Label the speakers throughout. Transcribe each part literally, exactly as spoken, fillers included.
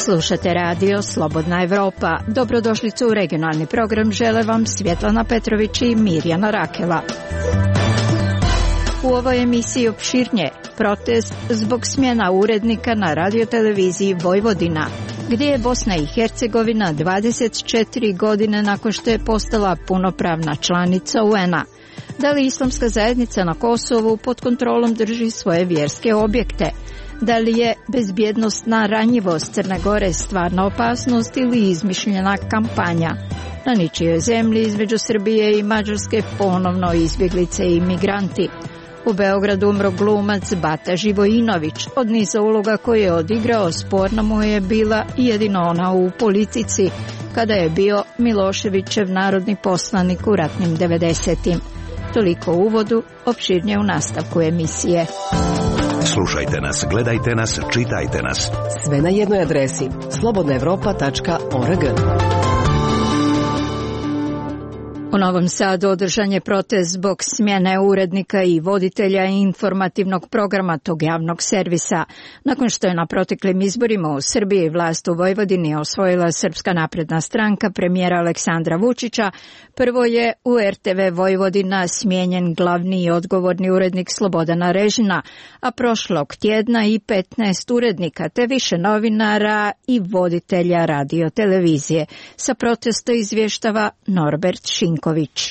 Speaker 1: Slušate radio Slobodna Evropa. Dobrodošlicu u regionalni program žele vam Svjetlana Petrović i Mirjana Rakela. U ovoj emisiji opširnije protest zbog smjena urednika na radioteleviziji Vojvodina, gdje je Bosna i Hercegovina dvadeset četiri godine nakon što je postala punopravna članica U N-a. Da li islamska zajednica na Kosovu pod kontrolom drži svoje vjerske objekte? Da li je bezbjednostna ranjivost Crne Gore stvarna opasnost ili izmišljena kampanja? Na ničijoj zemlji između Srbije i Mađarske ponovno izbjeglice i migranti. U Beogradu umro glumac Bata Živojinović. Od niza uloga koje je odigrao sporna mu je bila jedino ona u politici, kada je bio Miloševićev narodni poslanik u ratnim devedesetim. Toliko u uvodu, opširnije u nastavku emisije.
Speaker 2: Slušajte nas, gledajte nas, čitajte nas.
Speaker 3: Sve na jednoj adresi slobodna evropa tačka org.
Speaker 1: U Novom Sadu održan je protest zbog smjene urednika i voditelja informativnog programa tog javnog servisa. Nakon što je na proteklim izborima u Srbiji vlast u Vojvodini osvojila Srpska napredna stranka premijera Aleksandra Vučića, prvo je u R T V Vojvodina smijenjen glavni i odgovorni urednik Slobodan Arežina, a prošlog tjedna i petnaest urednika te više novinara i voditelja radiotelevizije. Sa protesta izvještava Norbert Šinković.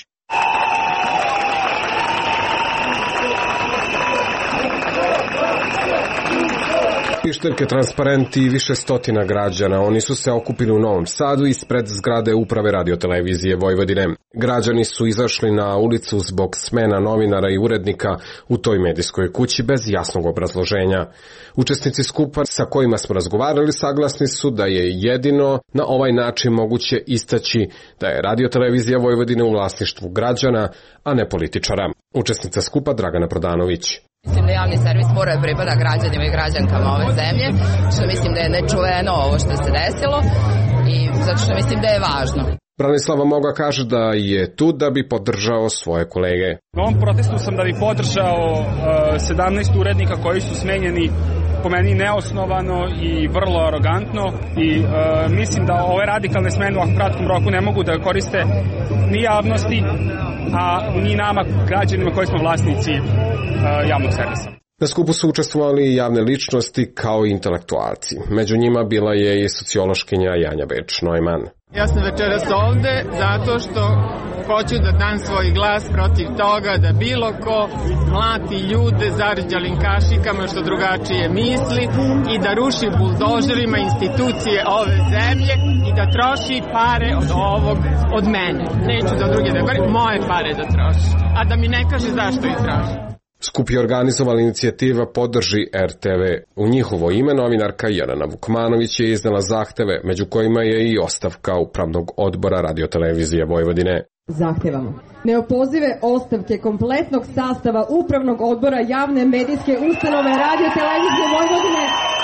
Speaker 4: Pišteljke, transparenti i više stotina građana. Oni su se okupili u Novom Sadu ispred zgrade uprave radiotelevizije Vojvodine. Građani su izašli na ulicu zbog smena novinara i urednika u toj medijskoj kući bez jasnog obrazloženja. Učesnici skupa sa kojima smo razgovarali saglasni su da je jedino na ovaj način moguće istaći da je radiotelevizija Vojvodine u vlasništvu građana, a ne političara. Učesnica skupa Dragana Prodanović.
Speaker 5: Mislim da javni servis mora da pripada građanima i građankama ove zemlje, što mislim da je nečuveno ovo što se desilo i zato što mislim da je važno.
Speaker 4: Branislava Moga kaže da je tu da bi podržao svoje kolege.
Speaker 6: Na ovom protestu sam da bi podržao uh, sedamnaest urednika koji su smenjeni po meni neosnovano i vrlo arogantno i uh, mislim da ove radikalne smene u kratkom roku ne mogu da koriste ni javnosti, a ni nama građanima koji smo vlasnici uh, javnog servisa.
Speaker 4: Na skupu su učestvovali i javne ličnosti kao i intelektualci. Među njima bila je i sociološkinja Janja Beč-Neumann.
Speaker 7: Ja sam večeras ovde zato što hoću da dam svoj glas protiv toga da bilo ko mlati ljude zarđalim kašikama što drugačije misli i da ruši buldožerima institucije ove zemlje i da troši pare od ovog, od mene. Neću da druge da govorim, moje pare da troši, a da mi ne kaže zašto ih troši.
Speaker 4: Skup je organizovala inicijativa Podrži R T V. U njihovo ime novinarka Jelena Vukmanović je iznela zahteve, među kojima je i ostavka upravnog odbora radiotelevizije Vojvodine.
Speaker 8: Zahtevamo neopozive ostavke kompletnog sastava upravnog odbora javne medijske ustanove radiotelevizije Vojvodine.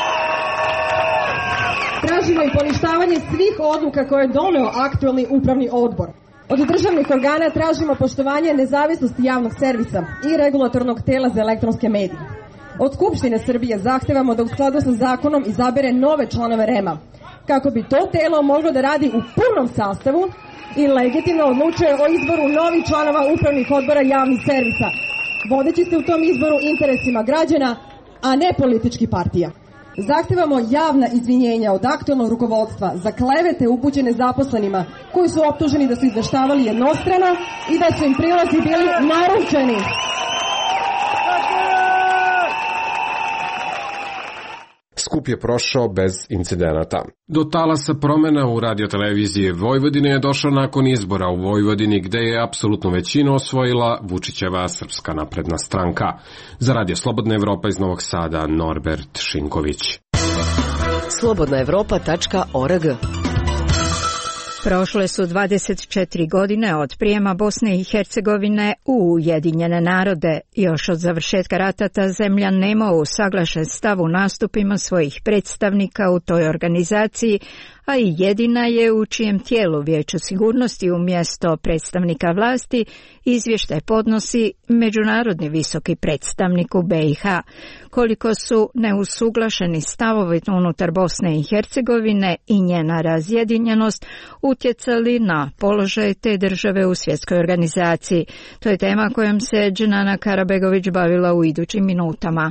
Speaker 8: Tražimo i poništavanje svih odluka koje je doneo aktualni upravni odbor. Od državnih organa tražimo poštovanje nezavisnosti javnog servisa i regulatornog tela za elektronske medije. Od Skupštine Srbije zahtevamo da u skladu sa zakonom izabere nove članove R E M-a, kako bi to telo moglo da radi u punom sastavu i legitimno odlučuje o izboru novih članova upravnih odbora javnih servisa, vodeći se u tom izboru interesima građana, a ne političkih partija. Zahtevamo javna izvinjenja od aktualnog rukovodstva za klevete upućene zaposlenima koji su optuženi da su izveštavali jednostrano i da su im prilozi bili naručeni.
Speaker 4: Skup je prošao bez incidenata. Do talasa promjena u radioteleviziji Vojvodine je došao nakon izbora u Vojvodini, gde je apsolutnu većinu osvojila Vučićeva Srpska napredna stranka. Za Radio Slobodna Evropa iz Novog Sada, Norbert Šinković.
Speaker 3: slobodna evropa tačka org.
Speaker 1: Prošle su dvadeset četiri godine od prijema Bosne i Hercegovine u Ujedinjene narode. Još od završetka rata ta zemlja nema usaglašen stav u nastupima svojih predstavnika u toj organizaciji, a i jedina je u čijem tijelu Vijeća sigurnosti umjesto predstavnika vlasti izvještaj podnosi međunarodni visoki predstavnik u B i H. Koliko su neusuglašeni stavovi unutar Bosne i Hercegovine i njena razjedinjenost utjecali na položaj te države u svjetskoj organizaciji. To je tema kojom se Dženana Karabegović bavila u idućim minutama.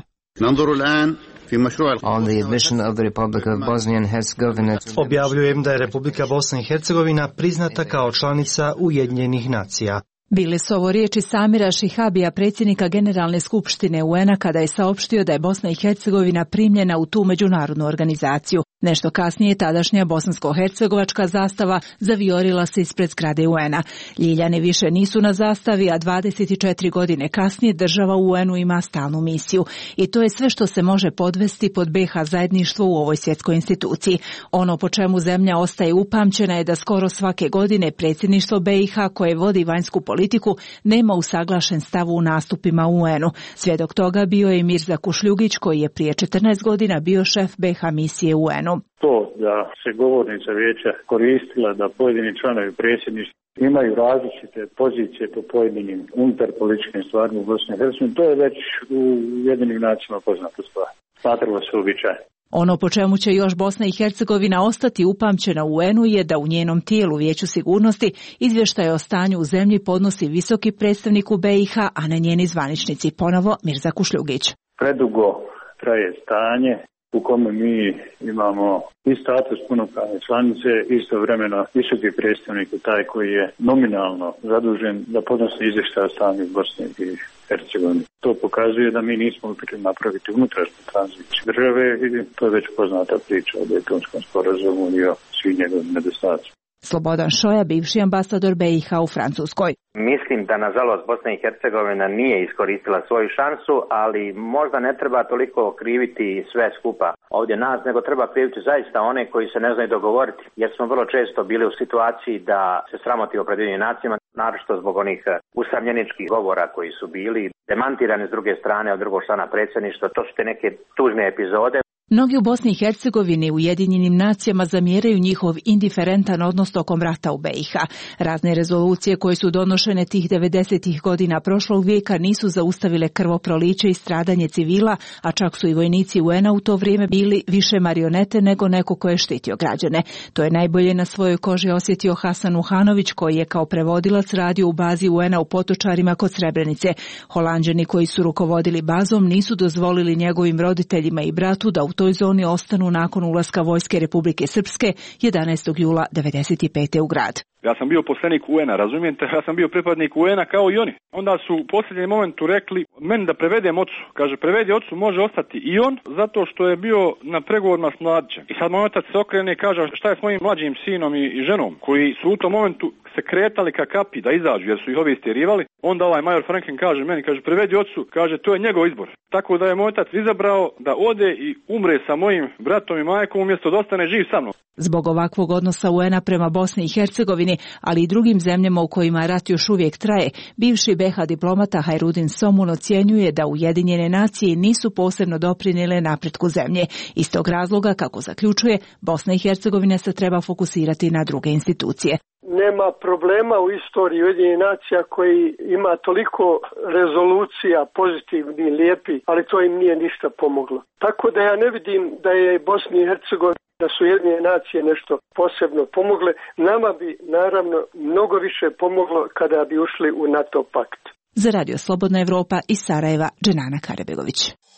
Speaker 9: On the admission of the Republic of Bosnia and Herzegovina.
Speaker 10: Objavljujem da je Republika Bosna i Hercegovina priznata kao članica Ujedinjenih nacija.
Speaker 11: Bile su ovo riječi Samira Šihabija, predsjednika Generalne skupštine U N-a, kada je saopštio da je Bosna i Hercegovina primljena u tu međunarodnu organizaciju. Nešto kasnije tadašnja bosansko-hercegovačka zastava zavijorila se ispred zgrade U N-a. Ljiljani više nisu na zastavi, a dvadeset četiri godine kasnije država u U N-u ima stalnu misiju. I to je sve što se može podvesti pod B i H zajedništvo u ovoj svjetskoj instituciji. Ono po čemu zemlja ostaje upamćena je da skoro svake godine predsjedništvo B i H koje vodi vanjsku politiku nema usaglašen stav u nastupima u U N-u. Svjedok toga bio je Mirza Kušljugić, koji je prije četrnaest godina bio šef B i H misije u U N-u.
Speaker 12: To da se govornica vijeća koristila da pojedini članovi predsjedništva imaju različite pozicije po pojedinim unutarpolitičkim stvarima u Bosni i Hercegovini, to je već u Ujedinjenim nacijama poznata stvar. Smatralo se uobičajeno.
Speaker 11: Ono po čemu će još Bosna i Hercegovina ostati upamćena u U N-u je da u njenom tijelu Vijeću sigurnosti izvještaj o stanju u zemlji podnosi visoki predstavnik u B i H, a ne njeni zvaničnici, ponovo Mirza Kušljugić.
Speaker 12: Predugo traje stanje u kome mi imamo i status punopravne članice, istovremeno visoki predstavnik taj koji je nominalno zadužen da podnosi izvještaj o stanju u Bosni i Hercegovini. To pokazuje da mi nismo uspjeli napraviti unutrašnju tranziciju države i to je već poznata priča o Dejtonskom sporazumu i o svim njegovim nedostacima.
Speaker 11: Slobodan Šoja, bivši ambasador B i H u Francuskoj.
Speaker 13: Mislim da nažalost Bosna i Hercegovina nije iskoristila svoju šansu, ali možda ne treba toliko kriviti sve skupa ovdje nas, nego treba kriviti zaista one koji se ne znaju dogovoriti, jer smo vrlo često bili u situaciji da se sramotimo pred Ujedinjenim nacijama, naročito zbog onih usamljeničkih govora koji su bili demantirani s druge strane od drugog člana predsjedništva. To su te neke tužne epizode.
Speaker 11: Mnogi u Bosni i Hercegovini u Ujedinjenim nacijama zamjeraju njihov indiferentan odnos tokom rata u B i H. Razne rezolucije koje su donošene tih devedesetih godina prošlog vijeka nisu zaustavile krvoproliće i stradanje civila, a čak su i vojnici U N-a u to vrijeme bili više marionete nego neko ko je štitio građane. To je najbolje na svojoj koži osjetio Hasan Uhanović, koji je kao prevodilac radio u bazi U N-a u Potočarima kod Srebrenice. Holanđani koji su rukovodili bazom nisu dozvolili njegovim roditeljima i bratu da u toj zoni ostanu nakon ulaska vojske Republike Srpske jedanaestog jula devedeset pete u grad.
Speaker 14: Ja sam bio poslanik U N-a, razumijete? Ja sam bio pripadnik U N-a kao i oni. Onda su u posljednjem momentu rekli meni da prevedem ocu. Kaže, prevedi ocu, može ostati i on, zato što je bio na pregovorima s mladićem. I sad moj otac se okrene i kaže, šta je s mojim mlađim sinom i, i ženom, koji su u tom momentu se kretali ka kapi da izađu, jer su ih ovi istjerivali. Onda ovaj major Franklin kaže meni, kaže, prevedi ocu, kaže, to je njegov izbor. Tako da je moj otac izabrao da ode i umre sa mojim bratom i majkom umjesto da ostane živ sa mnom.
Speaker 11: Zbog ovakvog odnosa U N-a prema Bosni i Hercegovini, ali i drugim zemljama u kojima rat još uvijek traje, bivši B i H diplomata Hajrudin Somun ocjenjuje da Ujedinjene nacije nisu posebno doprinijele napretku zemlje. Iz tog razloga, kako zaključuje, Bosna i Hercegovina se treba fokusirati na druge institucije.
Speaker 15: Nema problema u istoriji Ujedinjenih nacija koji ima toliko rezolucija pozitivni, lijepi, ali to im nije ništa pomoglo. Tako da ja ne vidim da je Bosni i Hercegovina, da su Ujedinjene nacije nešto posebno pomogle. Nama bi naravno mnogo više pomoglo kada bi ušli u NATO pakt.
Speaker 11: Za Radio Slobodna Evropa iz Sarajeva, Dženana Karabegović.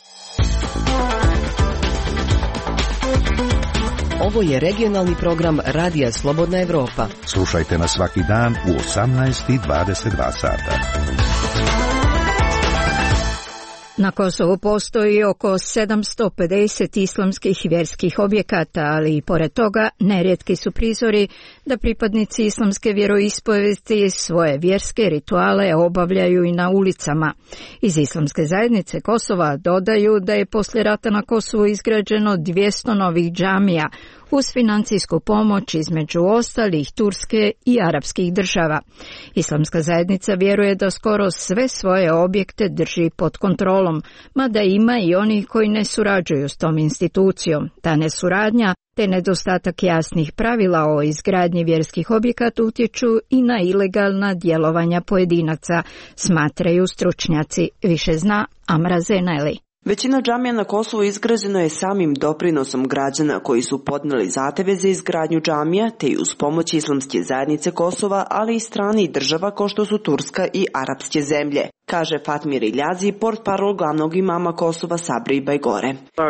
Speaker 3: Ovo je regionalni program Radija Slobodna Evropa.
Speaker 2: Slušajte nas svaki dan u osamnaest i dvadeset dva sata.
Speaker 1: Na Kosovu postoji oko sedamsto pedeset islamskih vjerskih objekata, ali i pored toga nerijetki su prizori da pripadnici islamske vjeroispovesti svoje vjerske rituale obavljaju i na ulicama. Iz Islamske zajednice Kosova dodaju da je poslije rata na Kosovu izgrađeno dvjesto novih džamija, uz financijsku pomoć između ostalih Turske i arapskih država. Islamska zajednica vjeruje da skoro sve svoje objekte drži pod kontrolom, mada ima i onih koji ne surađuju s tom institucijom. Ta nesuradnja te nedostatak jasnih pravila o izgradnji vjerskih objekata utječu i na ilegalna djelovanja pojedinaca, smatraju stručnjaci. Više zna Amra Zeneli.
Speaker 16: Većina džamija na Kosovu izgrađeno je samim doprinosom građana koji su podnijeli zahtjeve za izgradnju džamija, te i uz pomoć Islamske zajednice Kosova, ali i stranih država kao što su Turska i arapske zemlje, kaže Fatmir Iljazi, portparol glavnog imama Kosova Sabri Bajgore.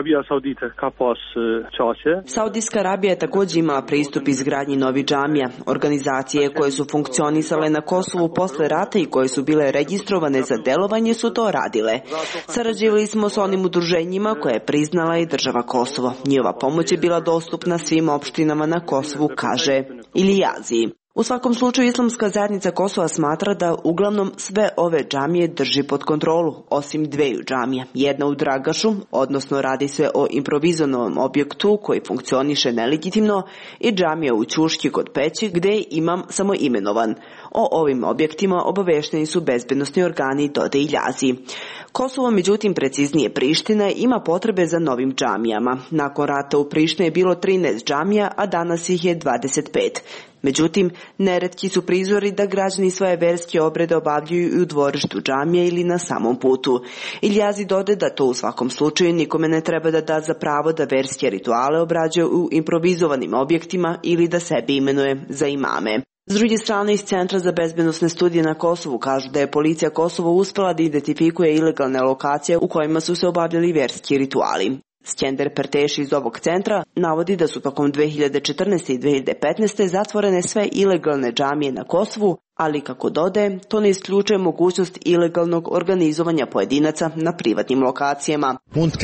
Speaker 16: Saudijska Arabija je također imala pristup izgradnji novih džamija. Organizacije koje su funkcionisale na Kosovu posle rata i koje su bile registrovane za delovanje su to radile. Sarađivali smo s onim udruženjima koje je priznala i država Kosovo. Njihova pomoć je bila dostupna svim opštinama na Kosovu, kaže Iljazi. U svakom slučaju Islamska zajednica Kosova smatra da uglavnom sve ove džamije drži pod kontrolu, osim dveju džamija. Jedna u Dragašu, odnosno radi se o improvizovanom objektu koji funkcioniše nelegitimno, i džamija u Ćuški kod Peći gdje je imam samo imenovan. O ovim objektima obavešteni su bezbednosni organi, dodaje Iljazi. Kosovo, međutim, preciznije Priština, ima potrebe za novim džamijama. Nakon rata u Prištini je bilo trinaest džamija, a danas ih je dvadeset pet. Međutim, neretki su prizori da građani svoje verske obrede obavljaju i u dvorištu džamije ili na samom putu. Iljazi dode da to u svakom slučaju nikome ne treba da da za pravo da verske rituale obrađuje u improvizovanim objektima ili da sebe imenuje za imame. S druge strane, iz Centra za bezbednosne studije na Kosovu kažu da je policija Kosova uspela da identifikuje ilegalne lokacije u kojima su se obavljali verski rituali. Skender Perteši iz ovog centra navodi da su tokom dve hiljade četrnaeste. i dve hiljade petnaeste. zatvorene sve ilegalne džamije na Kosovu, ali kako dode, to ne isključuje mogućnost ilegalnog organizovanja pojedinaca na privatnim lokacijama.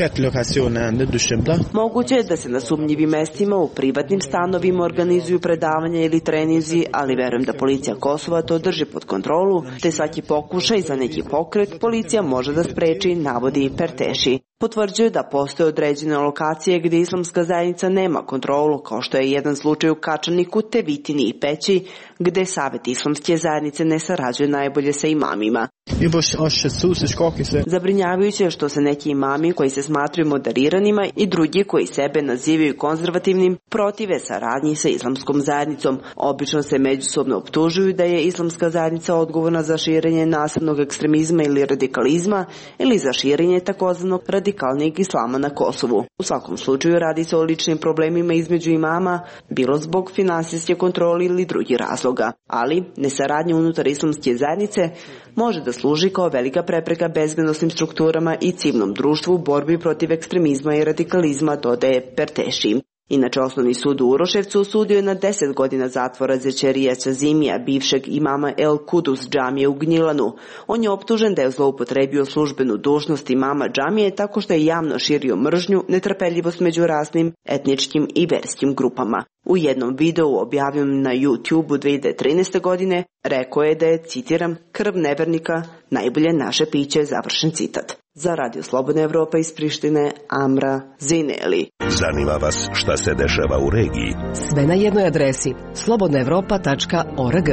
Speaker 16: Moguće je da se na sumnjivim mestima u privatnim stanovima organizuju predavanja ili treninzi, ali verujem da policija Kosova to drži pod kontrolu, te svaki pokušaj za neki pokret policija može da spreči, navodi Perteši. Potvrđuje da postoje određene lokacije gdje Islamska zajednica nema kontrolu, kao što je jedan slučaj u Kačaniku, Tevitini i Peći, gdje Savet Islamske zajednice ne sarađuje najbolje sa imamima. Zabrinjavajuće je što se neki imami koji se smatraju moderiranima i drugi koji sebe nazivaju konzervativnim protive saradnji sa Islamskom zajednicom. Obično se međusobno optužuju da je Islamska zajednica odgovorna za širenje nasilnog ekstremizma ili radikalizma ili za širenje takozvanog radikalnijeg islama na Kosovu. U svakom slučaju radi se o ličnim problemima između imama, bilo zbog finansijske kontrole ili drugih razloga, ali nesaradnja unutar Islamske zajednice može da služi kao velika prepreka bezbednosnim strukturama i civilnom društvu u borbi protiv ekstremizma i radikalizma, dodaje Perteši. Inače, Osnovni sud u Uroševcu osudio je na deset godina zatvora Zećerija Čazimija, bivšeg imama El Kudus džamije u Gnjilanu. On je optužen da je zloupotrebio službenu dužnost imama džamije tako što je javno širio mržnju, netrpeljivost među raznim etničkim i verskim grupama. U jednom videu objavljenom na YouTube u dve hiljade trinaeste. godine rekao je da je, citiram, krv nevernika najbolje naše piće, završen citat. Za Radio Slobodna Evropa iz Prištine, Amra Zineli.
Speaker 2: Zanima vas šta se dešava u regiji?
Speaker 3: Sve na jednoj adresi slobodna evropa tačka org.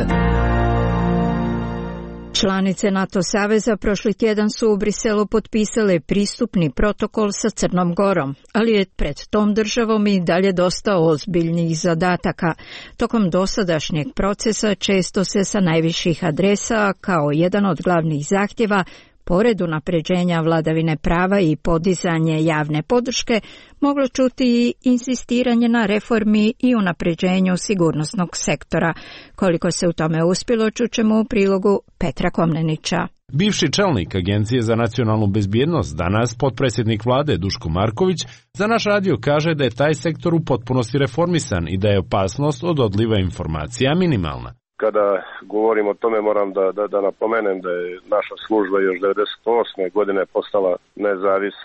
Speaker 1: Članice NATO saveza prošli tjedan su u Briselu potpisale pristupni protokol sa Crnom Gorom, ali je pred tom državom i dalje dosta ozbiljnih zadataka. Tokom dosadašnjeg procesa često se sa najviših adresa kao jedan od glavnih zahtjeva, pored unapređenja vladavine prava i podizanje javne podrške, moglo čuti i insistiranje na reformi i unapređenju sigurnosnog sektora. Koliko se u tome uspjelo, čućemo u prilogu Petra Komnenića.
Speaker 17: Bivši čelnik Agencije za nacionalnu bezbjednost, danas potpredsjednik vlade Duško Marković, za naš radio kaže da je taj sektor u potpunosti reformisan i da je opasnost od odliva informacija minimalna.
Speaker 18: Kada govorim o tome moram da, da, da napomenem da je naša služba još devedeset osme. godine postala nezavisna.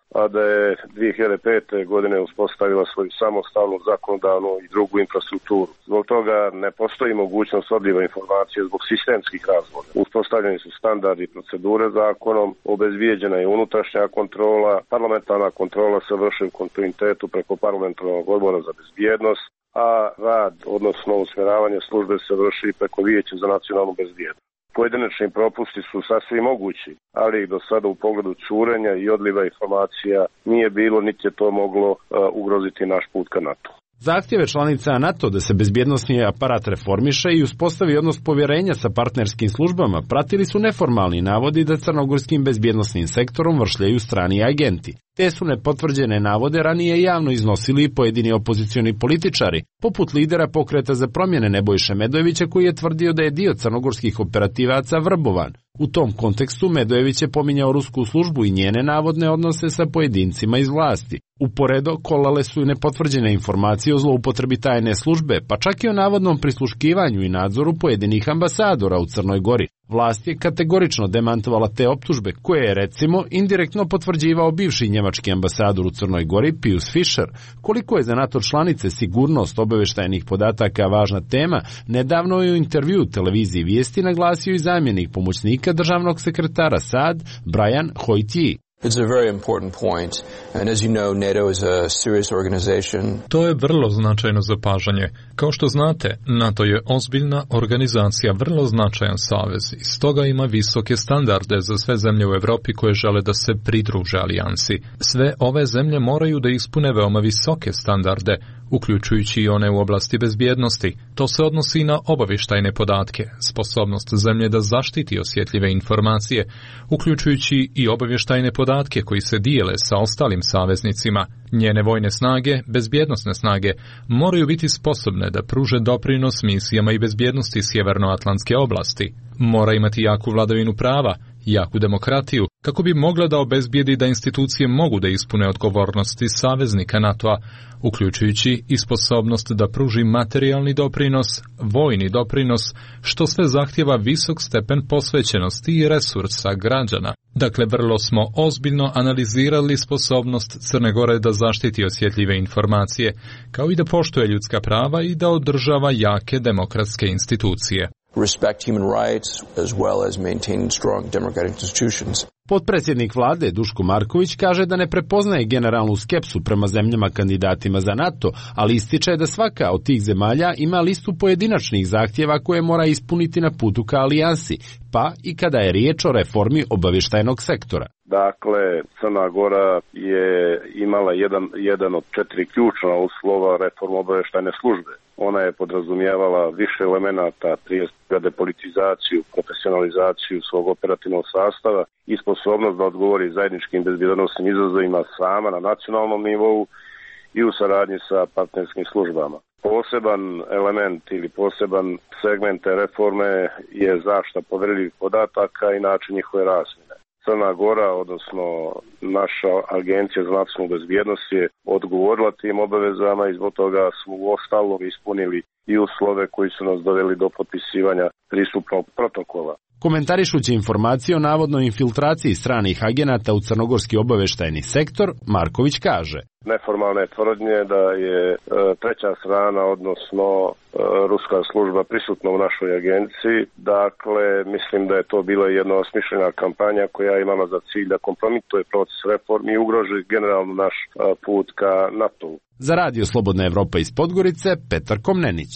Speaker 18: a da je dvije hiljade pete. godine uspostavila svoju samostalnu zakonodavnu i drugu infrastrukturu. Zbog toga ne postoji mogućnost odljeva informacije zbog sistemskih razloga. Uspostavljeni su standardi i procedure zakonom, obezbijeđena je unutrašnja kontrola, parlamentarna kontrola se vrši u kontinuitetu preko parlamentarnog odbora za bezbjednost, a rad, odnosno usmjeravanje službe se vrši preko Vijeća za nacionalnu bezbjednost. Pojedinačni propusti su sasvim mogući, ali do sada u pogledu curenja i odliva informacija nije bilo, niti je to moglo uh, ugroziti naš put ka NATO.
Speaker 17: Zahtjeve članica NATO da se bezbjednosni aparat reformiše i uspostavi odnos povjerenja sa partnerskim službama pratili su neformalni navodi da crnogorskim bezbjednosnim sektorom vršljaju strani agenti. Te su nepotvrđene navode ranije javno iznosili i pojedini opozicioni političari, poput lidera Pokreta za promjene Nebojše Medojevića koji je tvrdio da je dio crnogorskih operativaca vrbovan. U tom kontekstu Medojević je pominjao rusku službu i njene navodne odnose sa pojedincima iz vlasti. Uporedo kolale su i nepotvrđene informacije o zloupotrebi tajne službe, pa čak i o navodnom prisluškivanju i nadzoru pojedinih ambasadora u Crnoj Gori. Vlast je kategorično demantovala te optužbe, koje je recimo indirektno potvrđivao bivši njemački ambasador u Crnoj Gori Pius Fischer. Koliko je za NATO članice sigurnost obavještajnih podataka važna tema, nedavno je u intervju televiziji Vijesti naglasio i zamjenik pomoćnika državnog sekretara S A D Brian Hoytier.
Speaker 19: It's a very important point, and as you know, NATO is a serious organization.
Speaker 20: To je vrlo značajno zapažanje. Kao što znate, NATO je ozbiljna organizacija, vrlo značajan savez i stoga ima visoke standarde za sve zemlje u Europi koje žele da se pridruže alijansi. Sve ove zemlje moraju da ispune veoma visoke standarde, uključujući i one u oblasti bezbjednosti. To se odnosi na obavještajne podatke, sposobnost zemlje da zaštiti osjetljive informacije, uključujući i obavještajne podatke koji se dijele sa ostalim saveznicima. Njene vojne snage, bezbjednosne snage, moraju biti sposobne da pruže doprinos misijama i bezbjednosti Sjevernoatlantske oblasti. Mora imati jaku vladavinu prava, jaku demokratiju, kako bi mogla da obezbijedi da institucije mogu da ispune odgovornosti saveznika NATO-a, uključujući i sposobnost da pruži materijalni doprinos, vojni doprinos, što sve zahtjeva visok stepen posvećenosti i resursa građana. Dakle, vrlo smo ozbiljno analizirali sposobnost Crne Gore da zaštiti osjetljive informacije, kao i da poštuje ljudska prava i da održava jake demokratske institucije.
Speaker 19: Respect human rights as well as maintaining strong democratic institutions.
Speaker 17: Potpredsjednik vlade Duško Marković kaže da ne prepoznaje generalnu skepsu prema zemljama kandidatima za NATO, ali ističe da svaka od tih zemalja ima listu pojedinačnih zahtjeva koje mora ispuniti na putu ka alijansi, pa i kada je riječ o reformi obavještajnog sektora.
Speaker 18: Dakle, Crna Gora je imala jedan, jedan od četiri ključna uslova reformu obavještajne službe. Ona je podrazumijevala više elemenata, prije svega depolitizaciju, profesionalizaciju svog operativnog sastava i sposobnost da odgovori zajedničkim bezbjednosnim izazovima sama na nacionalnom nivou i u saradnji sa partnerskim službama. Poseban element ili poseban segment te reforme je zaštita povjerljivih podataka i način njihove razmjene. Crna Gora, odnosno naša agencija za nacionalnu bezbjednost je odgovorila tim obavezama i zbog toga smo u ostalom ispunili i uslove koji su nas doveli do potpisivanja pristupnog protokola.
Speaker 17: Komentarišući informacije o navodnoj infiltraciji stranih agenata u crnogorski obavještajni sektor, Marković kaže:
Speaker 18: Neformalne tvrdnje da je e, treća strana, odnosno e, ruska služba prisutna u našoj agenciji. Dakle, mislim da je to bila jedna osmišljena kampanja koja je imala za cilj da kompromituje proces reformi i ugroži generalno naš e, put ka NATO-u.
Speaker 17: Za Radio Slobodna Evropa iz Podgorice, Petar Komnenić.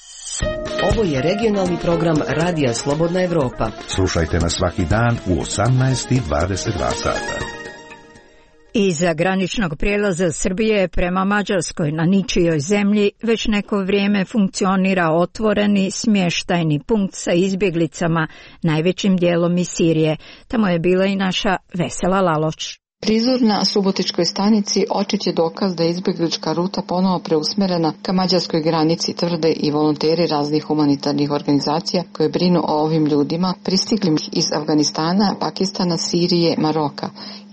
Speaker 3: Ovo je regionalni program Radija Slobodna Evropa.
Speaker 2: Slušajte nas svaki dan u osamnaest i dvadeset dva sata.
Speaker 1: Iza graničnog prijelaza Srbije prema Mađarskoj na ničijoj zemlji već neko vrijeme funkcionira otvoreni smještajni punkt sa izbjeglicama, najvećim dijelom iz Sirije. Tamo je bila i naša Vesela Laloč.
Speaker 21: Prizor na Subotičkoj stanici očit je dokaz da je izbjeglička ruta ponovo preusmjerena ka mađarskoj granici, tvrde i volonteri raznih humanitarnih organizacija koje brinu o ovim ljudima pristiglim iz Afganistana, Pakistana, Sirije, Maroka.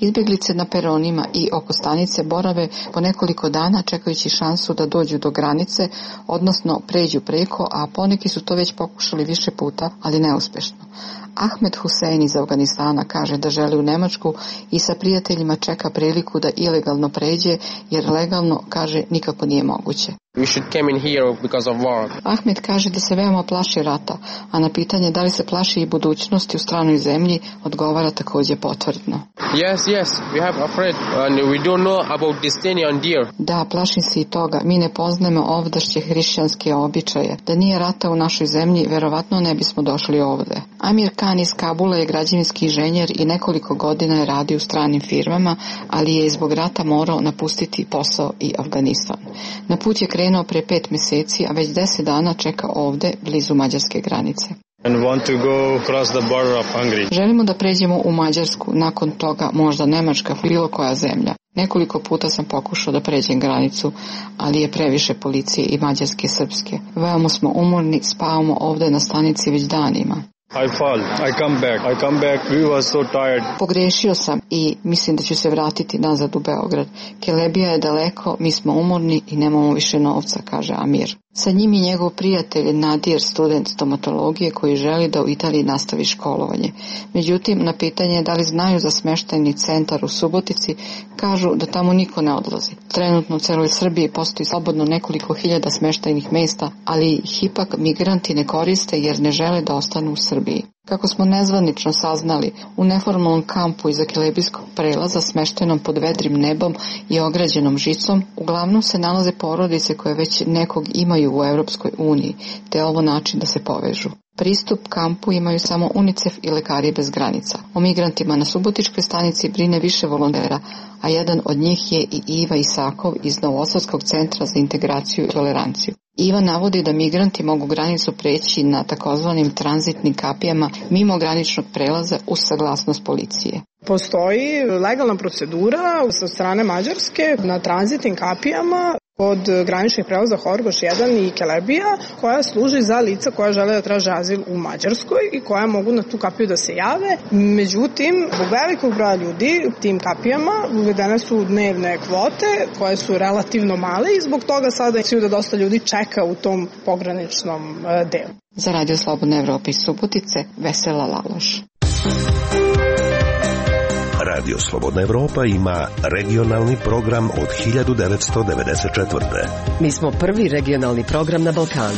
Speaker 21: Izbjeglice na peronima i oko stanice borave po nekoliko dana čekajući šansu da dođu do granice, odnosno pređu preko, a poneki su to već pokušali više puta, ali neuspešno. Ahmed Husein iz Afganistana kaže da želi u Nemačku i sa prijateljima čeka priliku da ilegalno pređe, jer legalno, kaže, nikako nije moguće.
Speaker 5: We should come in here because of war.
Speaker 21: Ahmed kaže da se veoma plaši rata, a na pitanje da li se plaši i budućnosti u stranoj zemlji odgovara također potvrdno.
Speaker 5: Yes, yes, we have afraid and we don't know about destiny and dear.
Speaker 21: Da, plašim se i toga. Mi ne poznajemo ovdašnje hrišćanske običaje. Da nije rata u našoj zemlji, verovatno ne bismo došli ovde. Amir Khan iz Kabula je građevinski inženjer i nekoliko godina je radio u stranim firmama, ali je zbog rata morao napustiti posao i Afganistan. Na put je krenuo pre pet mjeseci, a već deset dana čeka ovde, blizu mađarske granice.
Speaker 22: And want to go across the border of Hungary.
Speaker 21: Želimo da pređemo u Mađarsku, nakon toga možda Nemačka, bilo koja zemlja. Nekoliko puta sam pokušao da pređem granicu, ali je previše policije i mađarske i srpske. Veoma smo umorni, spavamo ovde na stanici već danima.
Speaker 22: I fall, I come back, I come back, we were so tired.
Speaker 21: Pogrešio sam i mislim da ću se vratiti nazad u Beograd. Kelebija je daleko, mi smo umorni i nemamo više novca, kaže Amir. Sa njim je njegov prijatelj Nadir, student stomatologije koji želi da u Italiji nastavi školovanje. Međutim, na pitanje da li znaju za smeštajni centar u Subotici, kažu da tamo niko ne odlazi. Trenutno u celoj Srbiji postoji slobodno nekoliko hiljada smeštajnih mesta, ali ih ipak migranti ne koriste jer ne žele da ostanu u Srbiji. Kako smo nezvanično saznali, u neformalnom kampu iza Kelebijskog prelaza smeštenom pod vedrim nebom i ograđenom žicom, uglavnom se nalaze porodice koje već nekog imaju u Europskoj uniji, te je ovo način da se povežu. Pristup kampu imaju samo UNICEF i Lekari bez granica. O migrantima na Subotičkoj stanici brine više volontera, a jedan od njih je i Iva Isakov iz Novosadskog centra za integraciju i toleranciju. Iva navodi da migranti mogu granicu preći na takozvanim tranzitnim kapijama mimo graničnog prelaza uz saglasnost policije.
Speaker 23: Postoji legalna procedura sa strane Mađarske na tranzitnim kapijama od graničnih prelaza Horgoš jedan i Kelebija, koja služi za lica koja žele da traže azil u Mađarskoj i koja mogu na tu kapiju da se jave. Međutim, zbog velikog broja ljudi tim kapijama uvedene su dnevne kvote koje su relativno male i zbog toga sada svi da dosta ljudi čeka u tom pograničnom delu.
Speaker 21: Za Radio Slobodna Evropa iz Subotice, Vesela Laloš.
Speaker 2: Radio Slobodna Evropa ima regionalni program od hiljadu devetsto devedeset četvrte.
Speaker 3: Mi smo prvi regionalni program na Balkanu.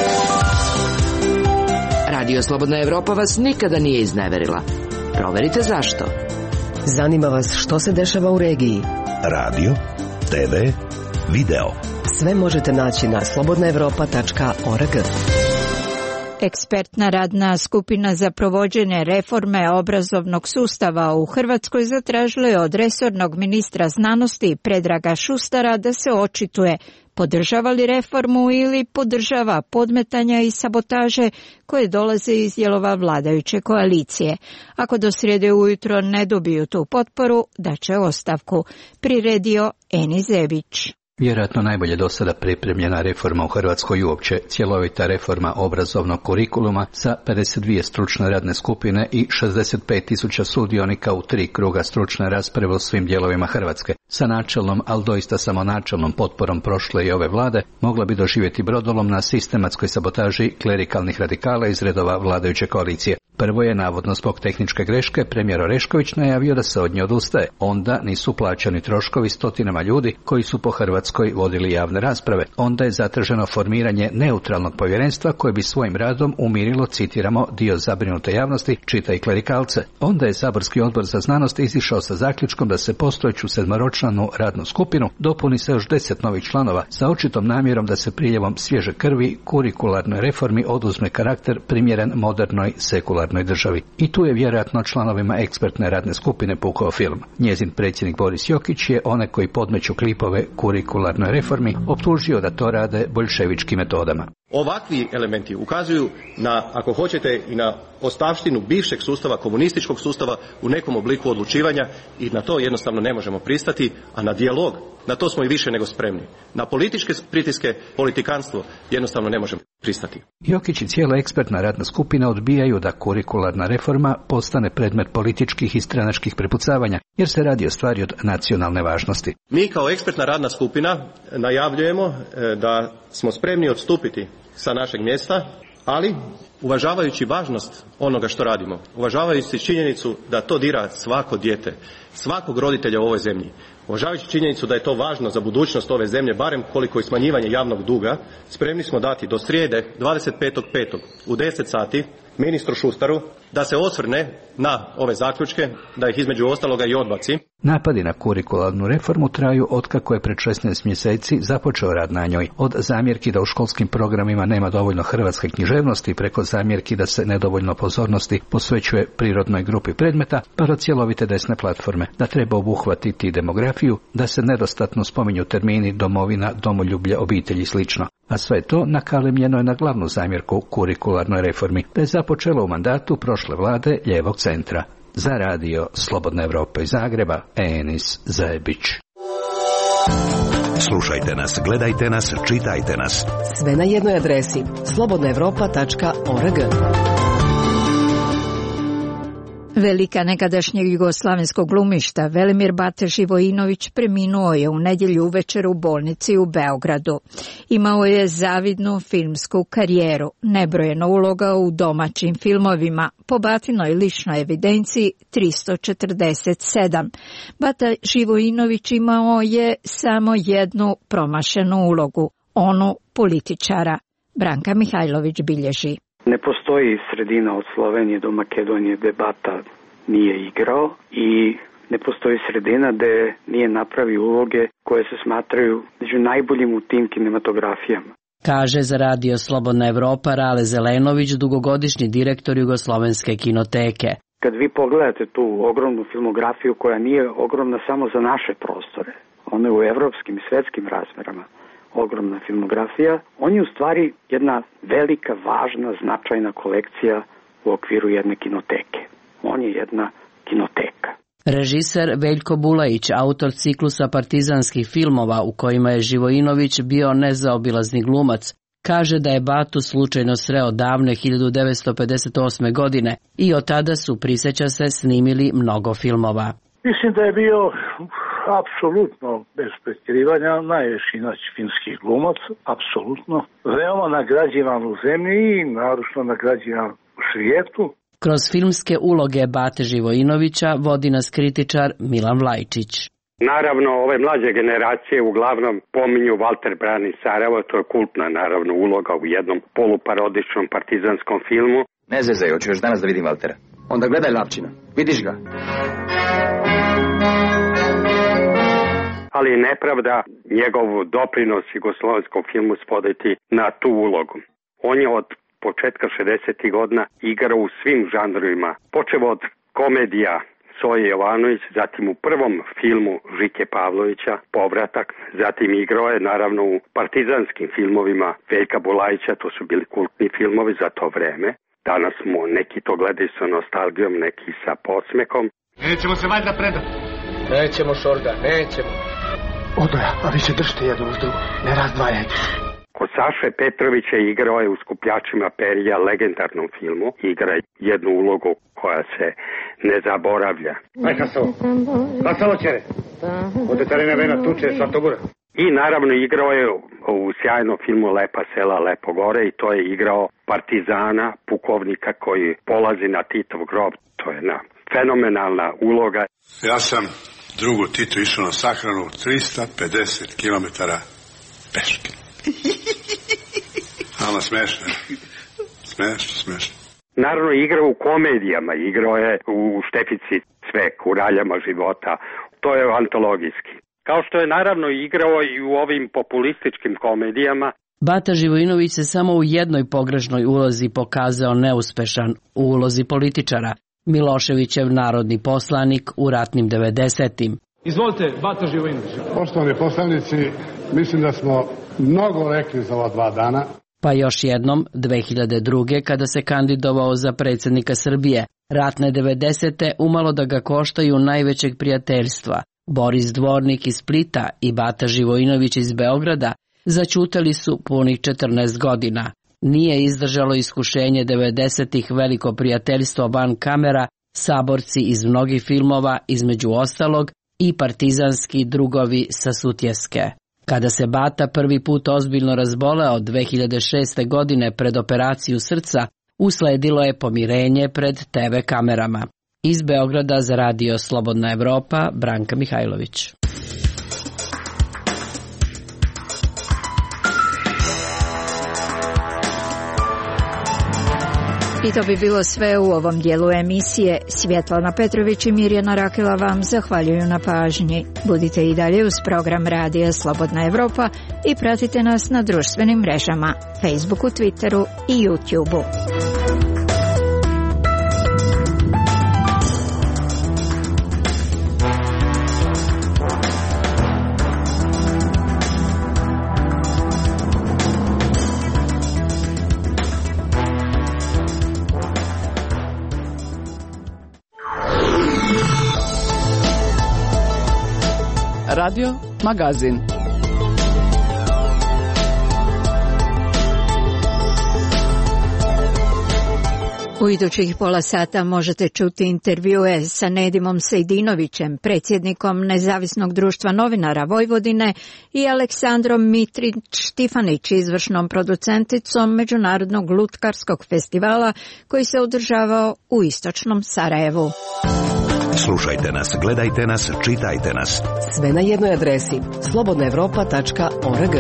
Speaker 24: Radio Slobodna Evropa vas nikada nije izneverila. Proverite zašto.
Speaker 3: Zanima vas što se dešava u regiji.
Speaker 2: Radio, te ve, video.
Speaker 3: Sve možete naći na slobodna evropa tačka org.
Speaker 1: Ekspertna radna skupina za provođenje reforme obrazovnog sustava u Hrvatskoj zatražila je od resornog ministra znanosti Predraga Šustara da se očituje podržava li reformu ili podržava podmetanja i sabotaže koje dolaze iz dijelova vladajuće koalicije. Ako do srijede ujutro ne dobiju tu potporu, daće ostavku, priredio Eni Zebić.
Speaker 25: Vjerojatno najbolje do sada pripremljena reforma u Hrvatskoj i uopće, cjelovita reforma obrazovnog kurikuluma sa pedeset dvije stručne radne skupine i šezdeset pet tisuća sudionika u tri kruga stručne rasprave u svim dijelovima Hrvatske. Sa načelnom, ali doista samo načelnom potporom prošle i ove vlade, mogla bi doživjeti brodolom na sistematskoj sabotaži klerikalnih radikala iz redova vladajuće koalicije. Prvo je, navodno zbog tehničke greške, premijer Orešković najavio da se od nje odustaje. Onda nisu plaćani troškovi stotinama ljudi koji su po Hrvatskoj vodili javne rasprave. Onda je zatraženo formiranje neutralnog povjerenstva koje bi svojim radom umirilo, citiramo, dio zabrinute javnosti, čita i klerikalce. Onda je saborski odbor za znanost izišao sa zaključkom da se postojeću sedmoročlanu radnu skupinu dopuni sa još deset novih članova sa očitom namjerom da se priljevom svježe krvi kurikularnoj reformi oduzme karakter primjeren modernoj sekularnoj državi. I tu je vjerojatno članovima ekspertne radne skupine pukao film. Njezin predsjednik Boris Jokić je one koji podmeću klipove kurikularnoj reformi optužio da to rade boljševičkim metodama.
Speaker 4: Ovakvi elementi ukazuju na, ako hoćete, i na ostavštinu bivšeg sustava, komunističkog sustava u nekom obliku odlučivanja i na to jednostavno ne možemo pristati, a na dijalog, na to smo i više nego spremni. Na političke pritiske, politikanstvo jednostavno ne možemo pristati.
Speaker 25: Jokić i cijela ekspertna radna skupina odbijaju da kurikularna reforma postane predmet političkih i stranačkih prepucavanja, jer se radi o stvari od nacionalne važnosti.
Speaker 4: Mi kao ekspertna radna skupina najavljujemo da smo spremni odstupiti sa našeg mjesta, ali uvažavajući važnost onoga što radimo, uvažavajući činjenicu da to dira svako dijete, svakog roditelja u ovoj zemlji, uvažavajući činjenicu da je to važno za budućnost ove zemlje, barem koliko i smanjivanje javnog duga, spremni smo dati do srijede dvadeset petog petog u deset sati ministru Šustaru da se osvrne na ove zaključke, da ih između ostaloga i odbaci.
Speaker 25: Napadi na kurikularnu reformu traju otkako je pred šesnaest mjeseci započeo rad na njoj. Od zamjerki da u školskim programima nema dovoljno hrvatske književnosti, preko zamjerki da se nedovoljno pozornosti posvećuje prirodnoj grupi predmeta, pa do cjelovite desne platforme, da treba obuhvatiti demografiju, da se nedostatno spominju termini domovina, domoljublje, obitelji i slično. A sve to nakalemljeno je na glavnu zamjerku kurikularnoj reformi, da je započelo u mandatu prošle vlade lijevog centra. Za radio Slobodna Evropa iz Zagreba, Enis Zajebić.
Speaker 2: Slušajte nas, gledajte nas, čitajte nas.
Speaker 3: Sve na jednoj adresi slobodna evropa tačka org.
Speaker 1: Velika nekadašnjeg jugoslavenskog glumišta Velimir Bata Živojinović preminuo je u nedjelju uvečer u bolnici u Beogradu. Imao je zavidnu filmsku karijeru, nebrojeno uloga u domaćim filmovima, po Batinoj ličnoj evidenciji tristo četrdeset sedam. Bata Živojinović imao je samo jednu promašenu ulogu, onu političara. Branka Mihajlović bilježi.
Speaker 6: Ne postoji sredina od Slovenije do Makedonije gde Bata nije igrao i ne postoji sredina gde nije napravio uloge koje se smatraju među najboljim u tim kinematografijama.
Speaker 7: Kaže za radio Slobodna Evropa Rale Zelenović, dugogodišnji direktor Jugoslovenske kinoteke.
Speaker 6: Kad vi pogledate tu ogromnu filmografiju koja nije ogromna samo za naše prostore, ona je u evropskim i svetskim razmerama ogromna filmografija, on je u stvari jedna velika, važna, značajna kolekcija u okviru jedne kinoteke. On je jedna kinoteka.
Speaker 7: Režiser Veljko Bulajić, autor ciklusa partizanskih filmova u kojima je Živojinović bio nezaobilazni glumac, kaže da je Batu slučajno sreo davne hiljadu devetsto pedeset osme godine i od tada su, prisjeća se, snimili mnogo filmova.
Speaker 8: Mislim da je bio apsolutno, bez pretjerivanja, najveći naš finski glumac, apsolutno. Veoma nagrađivan u zemlji i naročno nagrađivan u svijetu.
Speaker 7: Kroz filmske uloge Bate Živojinovića vodi nas kritičar Milan Vlajčić.
Speaker 9: Naravno, ove mlađe generacije uglavnom pominju Walter brani Sarajevo, to je kultna naravno uloga u jednom poluparodičnom partizanskom filmu.
Speaker 26: Ne zezaj, hoću još danas da vidim Valtera. Onda gledaj Lapčina, vidiš ga.
Speaker 9: Ali je nepravda njegov doprinos jugoslovenskom filmu spoditi na tu ulogu. On je od početka šezdesetih godina igrao u svim žanrovima, počeo od komedija Soje Jovanović, zatim u prvom filmu Žike Pavlovića, Povratak, zatim igrao je naravno u partizanskim filmovima Veljka Bulajića, to su bili kultni filmovi za to vreme. Danas mu neki to gledaju sa nostalgijom, neki sa podsmekom.
Speaker 27: Nećemo se valjda predati.
Speaker 26: Nećemo, Šorga, nećemo.
Speaker 27: Odoja, a vi se držite jedno uz drugo, ne razdvajajte.
Speaker 9: Kod Saše Petrovića igrao je u Skupljačima perja, legendarnom filmu. Igra jednu ulogu koja se ne zaboravlja.
Speaker 27: Aj, Kasovo, Kasovo čere, od Etarine Vena tuče Svatogora.
Speaker 9: I naravno igrao je u sjajnom filmu Lepa sela, Lepo gore i to je igrao partizana, pukovnika koji polazi na Titov grob. To je jedna fenomenalna uloga.
Speaker 28: Ja sam drugu Titu išao na sahranu tristo pedeset kilometara peške. Ali smešno. Smešno, smešno.
Speaker 9: Naravno igrao u komedijama, igrao je u Štefici Cvek, u Raljama života. To je antologijski. Kao što je naravno igrao i u ovim populističkim komedijama.
Speaker 7: Bata Živojinović se samo u jednoj pogrešnoj ulozi pokazao neuspešan, u ulozi političara. Miloševićev narodni poslanik u ratnim devedesetim.
Speaker 27: Izvolite, Bata Živojinović.
Speaker 28: Poštovani poslanici, mislim da smo mnogo rekli za ova dva dana.
Speaker 7: Pa još jednom dve hiljade druge kada se kandidovao za predsjednika Srbije. Ratne devedesete umalo da ga koštaju najvećeg prijateljstva. Boris Dvornik iz Splita i Bata Živojinović iz Beograda začutali su punih četrnaest godina. Nije izdržalo iskušenje devedesetih veliko prijateljstvo van kamera, saborci iz mnogih filmova, između ostalog i partizanski drugovi sa Sutjeske. Kada se Bata prvi put ozbiljno razboleo dve hiljade šeste. godine pred operaciju srca, usledilo je pomirenje pred te ve kamerama. Iz Beograda za radio Slobodna Evropa, Branka Mihajlović.
Speaker 1: I to bi bilo sve u ovom dijelu emisije. Svjetlana Petrović i Mirjana Rakela vam zahvaljuju na pažnji. Budite i dalje uz program radija Slobodna Evropa i pratite nas na društvenim mrežama, Facebooku, Twitteru i YouTubeu.
Speaker 10: Radio Magazin.
Speaker 1: U idućih pola sata možete čuti intervjue sa Nedimom Sejdinovićem, predsjednikom Nezavisnog društva novinara Vojvodine, i Aleksandrom Mitrić-Štifanić, izvršnom producenticom Međunarodnog lutkarskog festivala koji se održavao u istočnom Sarajevu.
Speaker 2: Slušajte nas, gledajte nas, čitajte nas.
Speaker 3: Sve na jednoj adresi slobodna evropa tačka org.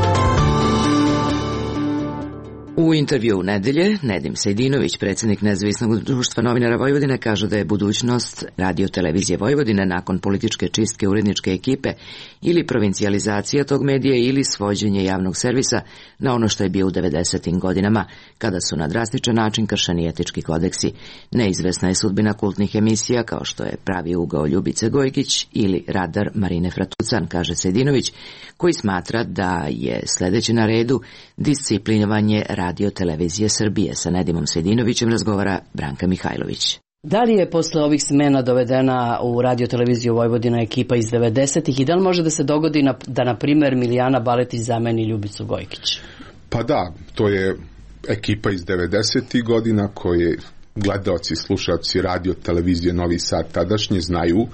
Speaker 24: U intervjuu nedelje, Nedim Sejdinović, predsjednik Nezavisnog društva novinara Vojvodine, kaže da je budućnost radio televizije Vojvodine nakon političke čistke uredničke ekipe ili provincijalizacija tog medija ili svođenje javnog servisa na ono što je bio u devedesetim godinama, kada su na drastičan način kršeni etički kodeksi. Neizvesna je sudbina kultnih emisija kao što je Pravi ugao Ljubice Gojkić ili Radar Marine Fratucan, kaže Sejdinović, koji smatra da je sledeće na redu disciplinovanje radio televizije Srbije. Sa Nedimom Sejdinovićem razgovara Branka Mihajlović.
Speaker 7: Da li je posle ovih smena dovedena u radio televiziju Vojvodina ekipa iz devedesetih i da li može da se dogodi na, da, na primjer, Milijana Baletić zameni Ljubicu Gojkić?
Speaker 11: Pa da, to je ekipa iz devedesetih godina koje gledaoci i slušaoci radio televizije Novi Sad tadašnje znaju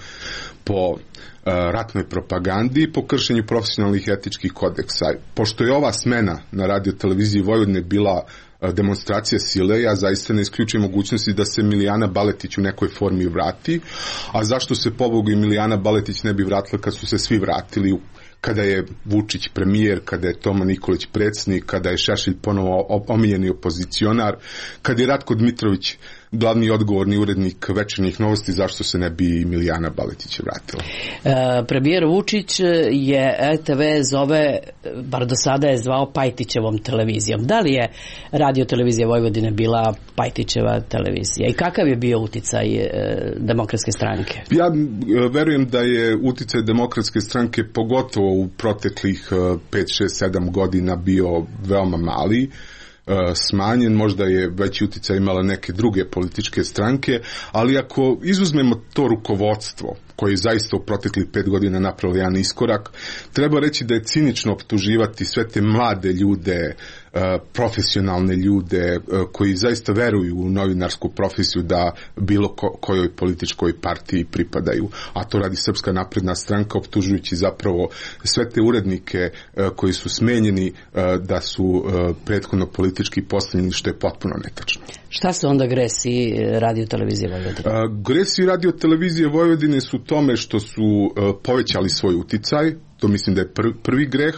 Speaker 11: po ratnoj propagandi i po kršenju profesionalnih etičkih kodeksa. Pošto je ova smena na radio televiziji Vojvodine bila demonstracija sile, ja zaista ne isključujem mogućnosti da se Milijana Baletić u nekoj formi vrati, a zašto se pobogu i Milijana Baletić ne bi vratila kad su se svi vratili, kada je Vučić premijer, kada je Toma Nikolić predsjednik, kada je Šešelj ponovo omiljeni opozicionar, kada je Ratko Dmitrović glavni odgovorni urednik Večernjih novosti, zašto se ne bi Milijana Baletić vratila?
Speaker 7: E, premijer Vučić je R T V zove, bar do sada je zvao Pajtićevom televizijom. Da li je radio televizija Vojvodine bila Pajtićeva televizija i kakav je bio uticaj e, Demokratske stranke?
Speaker 11: Ja e, verujem da je uticaj Demokratske stranke pogotovo u proteklih pet, šest, sedam godina bio veoma mali, smanjen, možda je veći uticaj imala neke druge političke stranke, ali ako izuzmemo to rukovodstvo koje je zaista u proteklih pet godina napravilo jedan iskorak, treba reći da je cinično optuživati sve te mlade ljude, profesionalne ljude koji zaista veruju u novinarsku profesiju da bilo ko, kojoj političkoj partiji pripadaju, a to radi Srpska napredna stranka, optužujući zapravo sve te urednike koji su smenjeni da su prethodno politički postavljeni, što je potpuno netačno.
Speaker 7: Šta su onda gresi radio televizije Vojvodine?
Speaker 11: Gresi radio televizije Vojvodine su tome što su povećali svoj uticaj. To mislim da je prvi, prvi greh,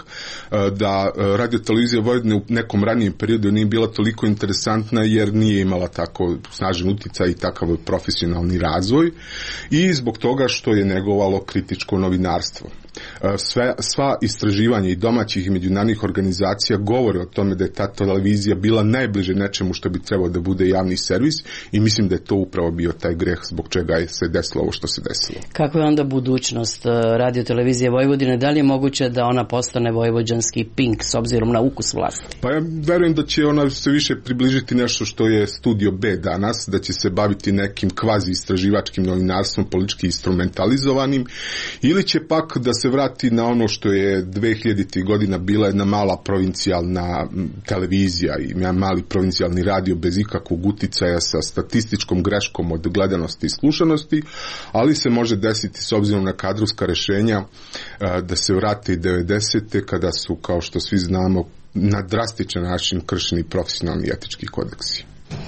Speaker 11: da radio televizija Vojvodine u nekom ranijem periodu nije bila toliko interesantna jer nije imala tako snažan uticaj i takav profesionalni razvoj i zbog toga što je negovalo kritičko novinarstvo. Sve, sva istraživanja i domaćih i međunarodnih organizacija govore o tome da je ta televizija bila najbliže nečemu što bi trebalo da bude javni servis i mislim da je to upravo bio taj greh zbog čega je se desilo ovo što se desilo.
Speaker 7: Kako je onda budućnost radio-televizije Vojvodine? Da li je moguće da ona postane vojvođanski Pink s obzirom na ukus vlasti?
Speaker 11: Pa ja verujem da će ona se više približiti nešto što je Studio B danas, da će se baviti nekim kvazi istraživačkim novinarstvom, politički instrumentalizovanim, ili će pak da se vrati na ono što je dve hiljaditih godina bila jedna mala provincijalna televizija i mali provincijalni radio bez ikakvog uticaja sa statističkom greškom od gledanosti i slušanosti, ali se može desiti s obzirom na kadrovska rešenja da se vrate i devedesete kada su, kao što svi znamo, na drastičan način kršeni profesionalni i etički kodeksi.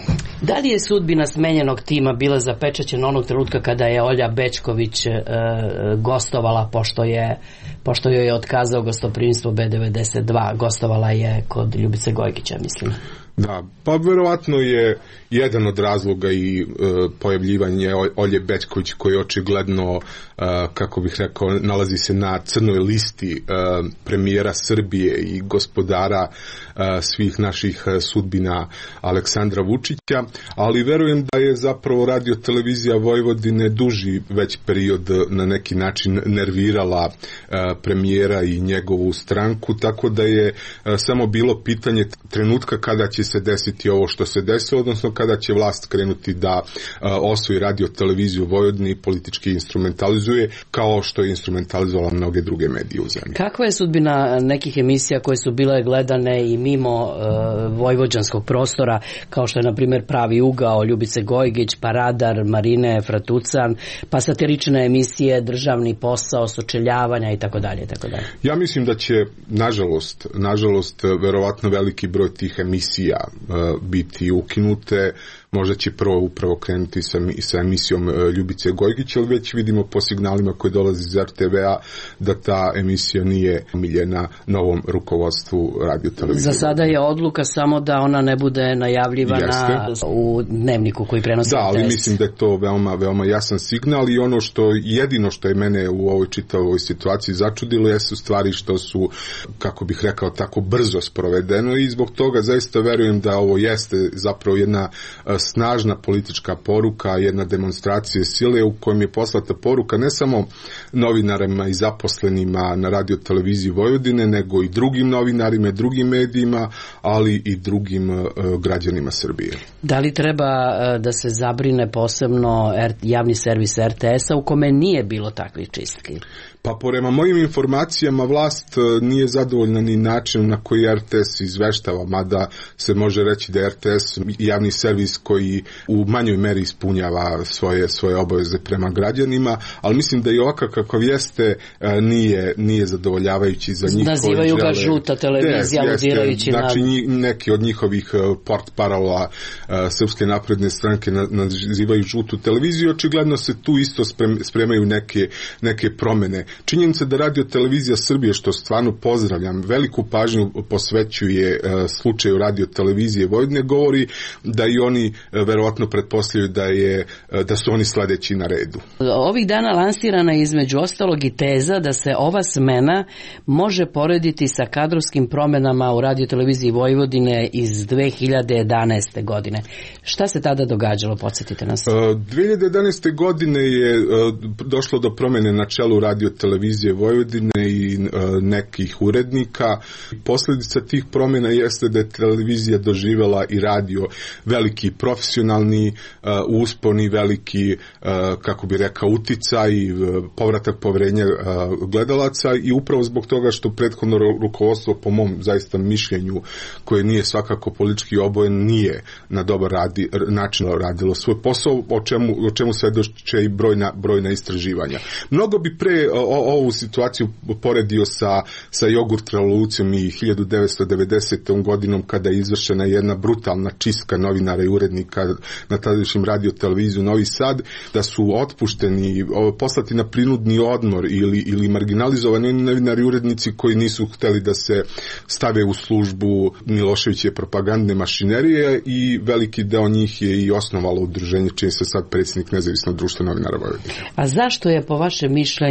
Speaker 7: Da li je sudbina smenjenog tima bila zapečaćena onog trenutka kada je Olja Bećković e, gostovala, pošto je pošto joj je otkazao gostoprimstvo B devedeset dva, gostovala je kod Ljubice Gojgića, mislim.
Speaker 11: Da, pa verovatno je jedan od razloga i e, pojavljivanje Olje Bećković, koji očigledno, e, kako bih rekao, nalazi se na crnoj listi e, premijera Srbije i gospodara e, svih naših sudbina Aleksandra Vučića, ali verujem da je zapravo radio televizija Vojvodine duži već period na neki način nervirala e, premijera i njegovu stranku, tako da je e, samo bilo pitanje trenutka kada će se desiti ovo što se desilo, odnosno kada će vlast krenuti da uh, osvoji radio televiziju Vojvodine i politički instrumentalizuje, kao što je instrumentalizovala mnoge druge medije u zemlji.
Speaker 7: Kakva je sudbina nekih emisija koje su bile gledane i mimo uh, vojvođanskog prostora, kao što je na primjer Pravi ugao Ljubice Gojgić, pa Radar Marine Fratucan, pa satirične emisije Državni posao, Sučeljavanja i tako dalje, tako dalje.
Speaker 11: Ja mislim da će, nažalost, nažalost, verovatno veliki broj tih emisija biti ukinute. Možda će prvo upravo krenuti sa, sa emisijom Ljubice Gojgić, ali već vidimo po signalima koji dolaze iz R T V-a da ta emisija nije omiljena novom rukovodstvu radiotelevizije.
Speaker 7: Za sada je odluka samo da ona ne bude najavljivana Jeste. u dnevniku koji prenosi.
Speaker 11: Da, ali mislim da je to veoma, veoma jasan signal i ono što jedino što je mene u ovoj čitavoj situaciji začudilo jesu stvari što su, kako bih rekao, tako brzo sprovedeno i zbog toga zaista verujem da ovo jeste zapravo jedna snažna politička poruka, jedna demonstracija sile u kojem je poslata poruka ne samo novinarima i zaposlenima na radio televiziji Vojvodine, nego i drugim novinarima, drugim medijima, ali i drugim uh, građanima Srbije.
Speaker 7: Da li treba uh, da se zabrine posebno er, javni servis R T S-a u kome nije bilo takvih čistki?
Speaker 11: Pa prema mojim informacijama vlast nije zadovoljna ni načinom na koji R T S izveštava, mada se može reći da je R T S javni servis koji u manjoj meri ispunjava svoje, svoje obaveze prema građanima, ali mislim da i ovakav kakav jeste nije, nije zadovoljavajući za njih.
Speaker 7: Nazivaju ga žuta televizija, aludirajući na...
Speaker 11: Znači neki od njihovih port parola Srpske napredne stranke nazivaju žutu televiziju, očigledno se tu isto spremaju neke, neke promene. Činjenica da radio televizija Srbije, što stvarno pozdravljam, veliku pažnju posvećuje uh, slučaju radio televizije Vojvodine, govori da i oni uh, verovatno pretpostavljaju da je uh, da su oni sledeći na redu.
Speaker 7: Ovih dana lansirana je između ostalog i teza da se ova smena može porediti sa kadrovskim promenama u radio televiziji Vojvodine iz dve hiljade jedanaeste. godine. Šta se tada događalo? Podsjetite nas.
Speaker 11: Uh, dve hiljade jedanaeste. godine je uh, došlo do promene na čelu radio televizije Vojvodine i uh, nekih urednika. Posljedica tih promjena jeste da je televizija doživjela i radio veliki profesionalni uh, uspon i veliki, uh, kako bi rekao, uticaj, uh, povratak poverenja uh, gledalaca i upravo zbog toga što prethodno rukovodstvo, po mom zaista mišljenju, koje nije svakako politički obojen, nije na dobar radi, način radilo svoj posao, o čemu, o čemu svedoče i brojna, brojna istraživanja. Mnogo bi pre o, ovu situaciju poredio sa, sa jogurt revolucijom i hiljadu devetsto devedesetom. godinom kada je izvršena jedna brutalna čistka novinara i urednika na tadašnjem radio televiziju Novi Sad, da su otpušteni, poslati na prinudni odmor ili, ili marginalizovani novinari i urednici koji nisu hteli da se stave u službu Miloševićeve propagandne mašinerije i veliki deo njih je i osnovalo udruženje čiji se sad predsjednik Nezavisnog društva novinara Vojvodine.
Speaker 7: A zašto je po vašem mišljenju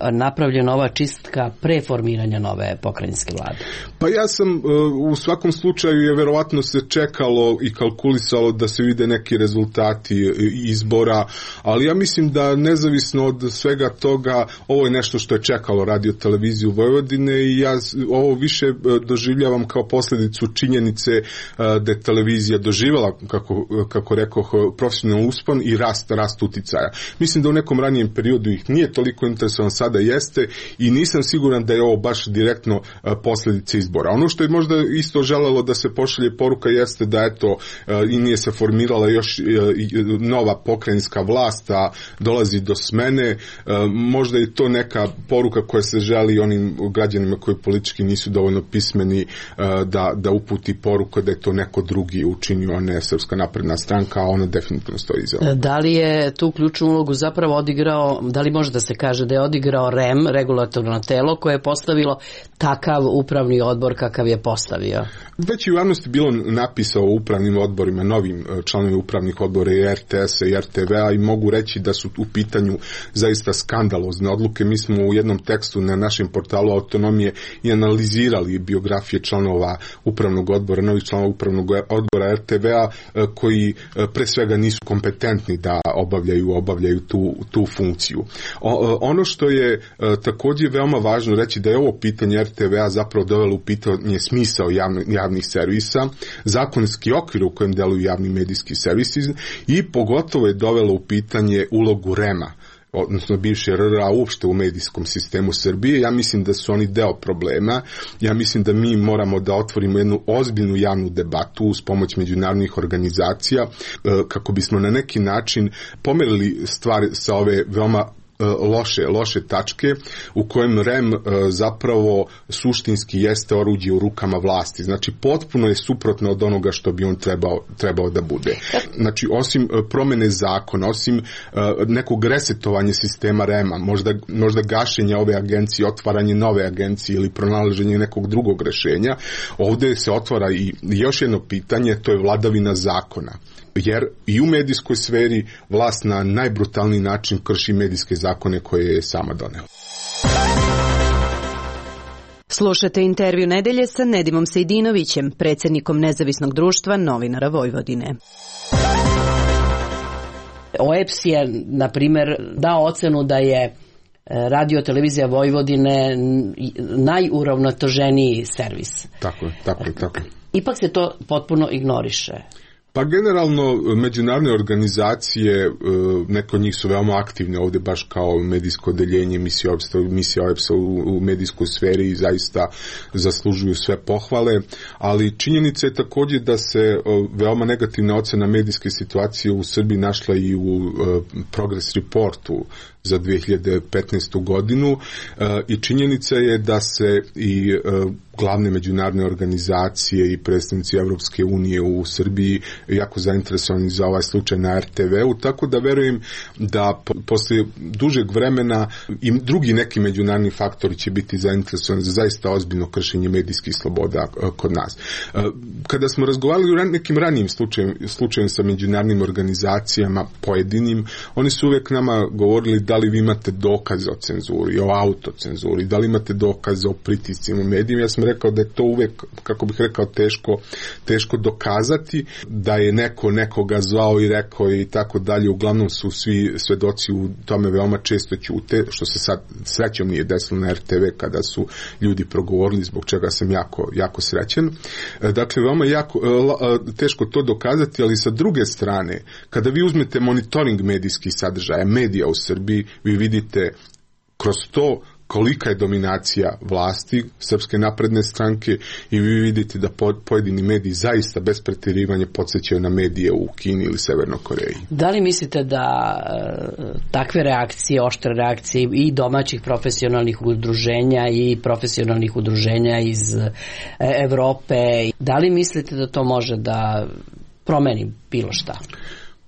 Speaker 7: napravljena ova čistka pre formiranja nove pokrajinske vlade?
Speaker 11: Pa ja sam, u svakom slučaju je verovatno se čekalo i kalkulisalo da se vide neki rezultati izbora, ali ja mislim da nezavisno od svega toga, ovo je nešto što je čekalo Radio televiziju Vojvodine i ja ovo više doživljavam kao posljedicu činjenice da je televizija doživjela, kako, kako rekoh, profesionalni uspon i rast, rast uticaja. Mislim da u nekom ranijem periodu ih nije toliko interesovan, sada jeste i nisam siguran da je ovo baš direktno posljedice izbora. Ono što je možda isto želelo da se pošalje poruka jeste da eto i nije se formirala još nova pokrajinska vlast, a dolazi do smene. Možda je to neka poruka koja se želi onim građanima koji politički nisu dovoljno pismeni da, da uputi poruku da je to neko drugi učinio, a ne Srpska napredna stranka, a ona definitivno stoji iza.
Speaker 7: Da li je tu ključnu ulogu zapravo odigrao, da li može da se kaže da je odigrao R E M, regulatorno telo, koje je postavilo takav upravni odbor kakav je postavio?
Speaker 11: Već i u javnosti bilo napisao o upravnim odborima, novim članovima upravnih odbora i R T S-a i R T V-a i mogu reći da su u pitanju zaista skandalozne odluke. Mi smo u jednom tekstu na našem portalu Autonomije i analizirali biografije članova upravnog odbora, novih članova upravnog odbora R T V-a koji pre svega nisu kompetentni da obavljaju, obavljaju tu, tu funkciju. O, ono što je također veoma važno reći da je ovo pitanje R T V-a zapravo dovelo u pitanje smisao javno, javnih servisa, zakonski okvir u kojem deluju javni medijski servisi i pogotovo je dovelo u pitanje ulogu R E M-a, odnosno bivše R R A uopšte u medijskom sistemu Srbije. Ja mislim da su oni deo problema. Ja mislim da mi moramo da otvorimo jednu ozbiljnu javnu debatu uz pomoć međunarodnih organizacija kako bismo na neki način pomerili stvari sa ove veoma loše, loše tačke u kojem R E M zapravo suštinski jeste oruđe u rukama vlasti. Znači potpuno je suprotno od onoga što bi on trebao, trebao da bude. Znači osim promene zakona, osim nekog resetovanja sistema R E M-a, možda, možda gašenja ove agencije, otvaranje nove agencije ili pronalaženje nekog drugog rešenja, ovdje se otvara i još jedno pitanje, to je vladavina zakona. Jer i u medijskoj sferi vlast na najbrutalniji način krši medijske zakone koje je sama donela.
Speaker 12: Slušate intervju nedelje sa Nedimom Sejdinovićem, predsjednikom Nezavisnog društva novinara Vojvodine.
Speaker 7: O E P S je, na primjer, dao ocenu da je Radio televizija Vojvodine najuravnoteženiji servis.
Speaker 11: Tako je, tako je, tako je.
Speaker 7: Ipak se to potpuno ignoriše.
Speaker 11: Pa generalno međunarodne organizacije, neko od njih su veoma aktivne ovdje baš kao medijsko odeljenje, misija O E P S-a u, u medijskoj sferi i zaista zaslužuju sve pohvale, ali činjenica je također da se veoma negativna ocena medijske situacije u Srbiji našla i u Progress Reportu za dve hiljade petnaestu godinu i činjenica je da se i glavne međunarodne organizacije i predstavnici Evropske unije u Srbiji jako zainteresovani za ovaj slučaj na R T V-u, tako da verujem da posle dužeg vremena i drugi neki međunarodni faktori će biti zainteresovani za zaista ozbiljno kršenje medijskih sloboda kod nas. Kada smo razgovarali o nekim ranijim slučajem, slučajem sa međunarodnim organizacijama pojedinim, oni su uvijek nama govorili da li vi imate dokaze o cenzuri, o autocenzuri, da li imate dokaze o pritiscima u medijima. Ja sam rekao da je to uvijek, kako bih rekao, teško, teško dokazati, da je neko nekoga zvao i rekao i tako dalje. Uglavnom su svi svedoci u tome veoma često ćute, što se sad srećom nije desilo na R T V kada su ljudi progovorili, zbog čega sam jako, jako srećan. Dakle, veoma jako, teško to dokazati, ali sa druge strane, kada vi uzmete monitoring medijskih sadržaja, medija u Srbiji, vi vidite kroz to kolika je dominacija vlasti Srpske napredne stranke i vi vidite da pojedini mediji zaista bez pretjerivanja podsjećaju na medije u Kini ili Severnoj Koreji.
Speaker 7: Da li mislite da e, takve reakcije, oštre reakcije i domaćih profesionalnih udruženja i profesionalnih udruženja iz e, Evrope, da li mislite da to može da promeni bilo šta?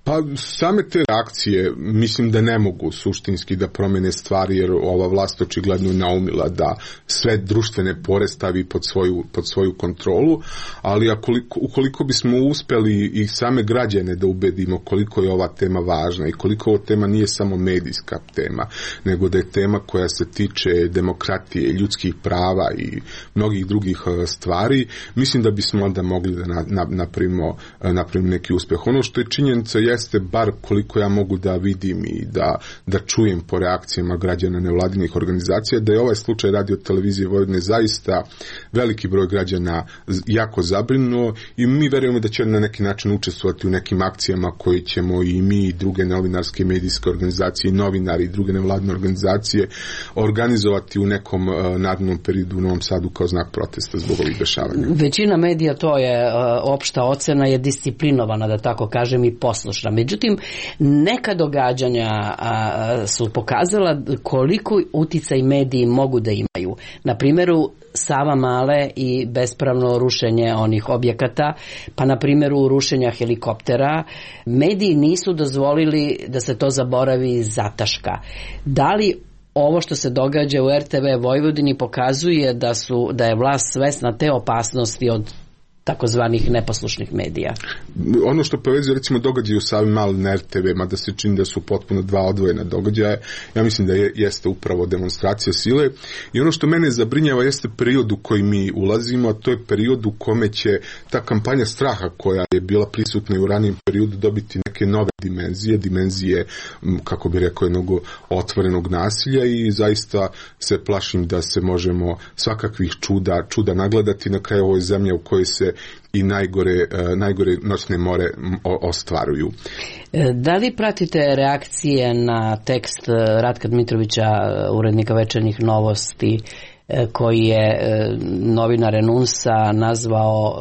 Speaker 11: Pa same te reakcije mislim da ne mogu suštinski da promene stvari, jer ova vlast očigledno je naumila da sve društvene pore stavi pod svoju, pod svoju kontrolu, ali akoliko, ukoliko bismo uspeli i same građane da ubedimo koliko je ova tema važna i koliko ova tema nije samo medijska tema, nego da je tema koja se tiče demokratije, ljudskih prava i mnogih drugih stvari, mislim da bismo onda mogli da na, na, napravimo, napravimo neki uspeh. Ono što je činjenica jeste, bar koliko ja mogu da vidim i da, da čujem po reakcijama građana nevladinih organizacija, da je ovaj slučaj Radio televizije Vojvodine zaista veliki broj građana jako zabrinuo i mi verujemo da će na neki način učestvovati u nekim akcijama koje ćemo i mi i druge novinarske i medijske organizacije, i novinari i druge nevladine organizacije organizovati u nekom uh, narednom periodu u Novom Sadu kao znak protesta zbog ovih dešavanja.
Speaker 7: Većina medija, to je uh, opšta ocena, je disciplinovana, da tako kažem, i poslušna. Međutim, neka događanja a, su pokazala koliko uticaj mediji mogu da imaju. Na primjeru Savamale i bespravno rušenje onih objekata, pa na primjeru rušenja helikoptera, mediji nisu dozvolili da se to zaboravi zataška. Da li ovo što se događa u R T V Vojvodini pokazuje da su da je vlast svesna te opasnosti od takozvanih neposlušnih medija?
Speaker 11: Ono što povezuje recimo događaj u Savamali na R T V, mada se čini da su potpuno dva odvojena događaja, ja mislim da je, jeste upravo demonstracija sile, i ono što mene zabrinjava jeste period u koji mi ulazimo, a to je period u kome će ta kampanja straha koja je bila prisutna i u ranijem periodu dobiti neke nove dimenzije, dimenzije, kako bi rekao, jednog otvorenog nasilja, i zaista se plašim da se možemo svakakvih čuda, čuda nagledati na kraju ovoj zemlje u kojoj se i najgore, najgore noćne more ostvaruju.
Speaker 7: Da li pratite reakcije na tekst Ratka Dmitrovića, urednika Večernjih novosti, koji je novinar Renunsa nazvao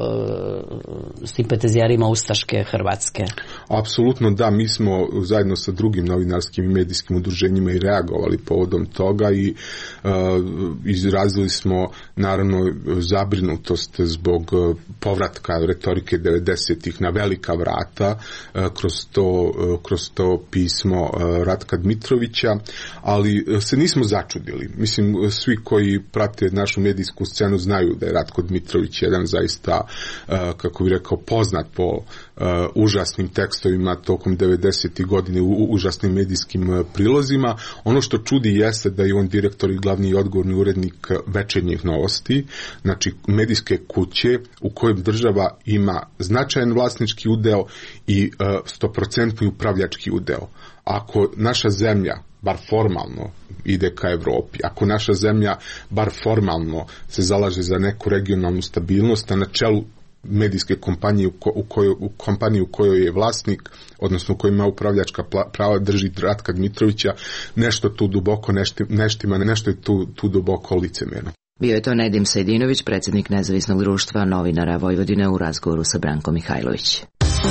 Speaker 7: simpatizijarima ustaške Hrvatske?
Speaker 11: Apsolutno da, mi smo zajedno sa drugim novinarskim i medijskim udruženjima i reagovali povodom toga i uh, izrazili smo naravno zabrinutost zbog povratka retorike devedesetih na velika vrata uh, kroz, to, uh, kroz to pismo uh, Ratka Dmitrovića, ali uh, se nismo začudili. Mislim, svi koji prate našu medijsku scenu znaju da je Ratko Dmitrović jedan zaista, kako bih rekao, poznat po uh, užasnim tekstovima tokom devedesetih godine, u užasnim medijskim prilozima. Ono što čudi jeste da je on direktor i glavni i odgovorni urednik Večernjih novosti, znači medijske kuće u kojem država ima značajan vlasnički udeo i stoprocentni uh, upravljački udeo. Ako naša zemlja bar formalno ide ka Evropi, ako naša zemlja bar formalno se zalaže za neku regionalnu stabilnost, a na čelu medijske kompanije u, ko, u, kojoj, u kompaniji u kojoj je vlasnik, odnosno u kojoj ima upravljačka prava, drži Ratka Dmitrovića, nešto tu duboko neštima, neštima, nešto je tu, tu duboko licemjerno.
Speaker 24: Bio je to Nedim Sejdinović, predsjednik Nezavisnog društva novinara Vojvodine, u razgovoru sa Brankom Mihajlović.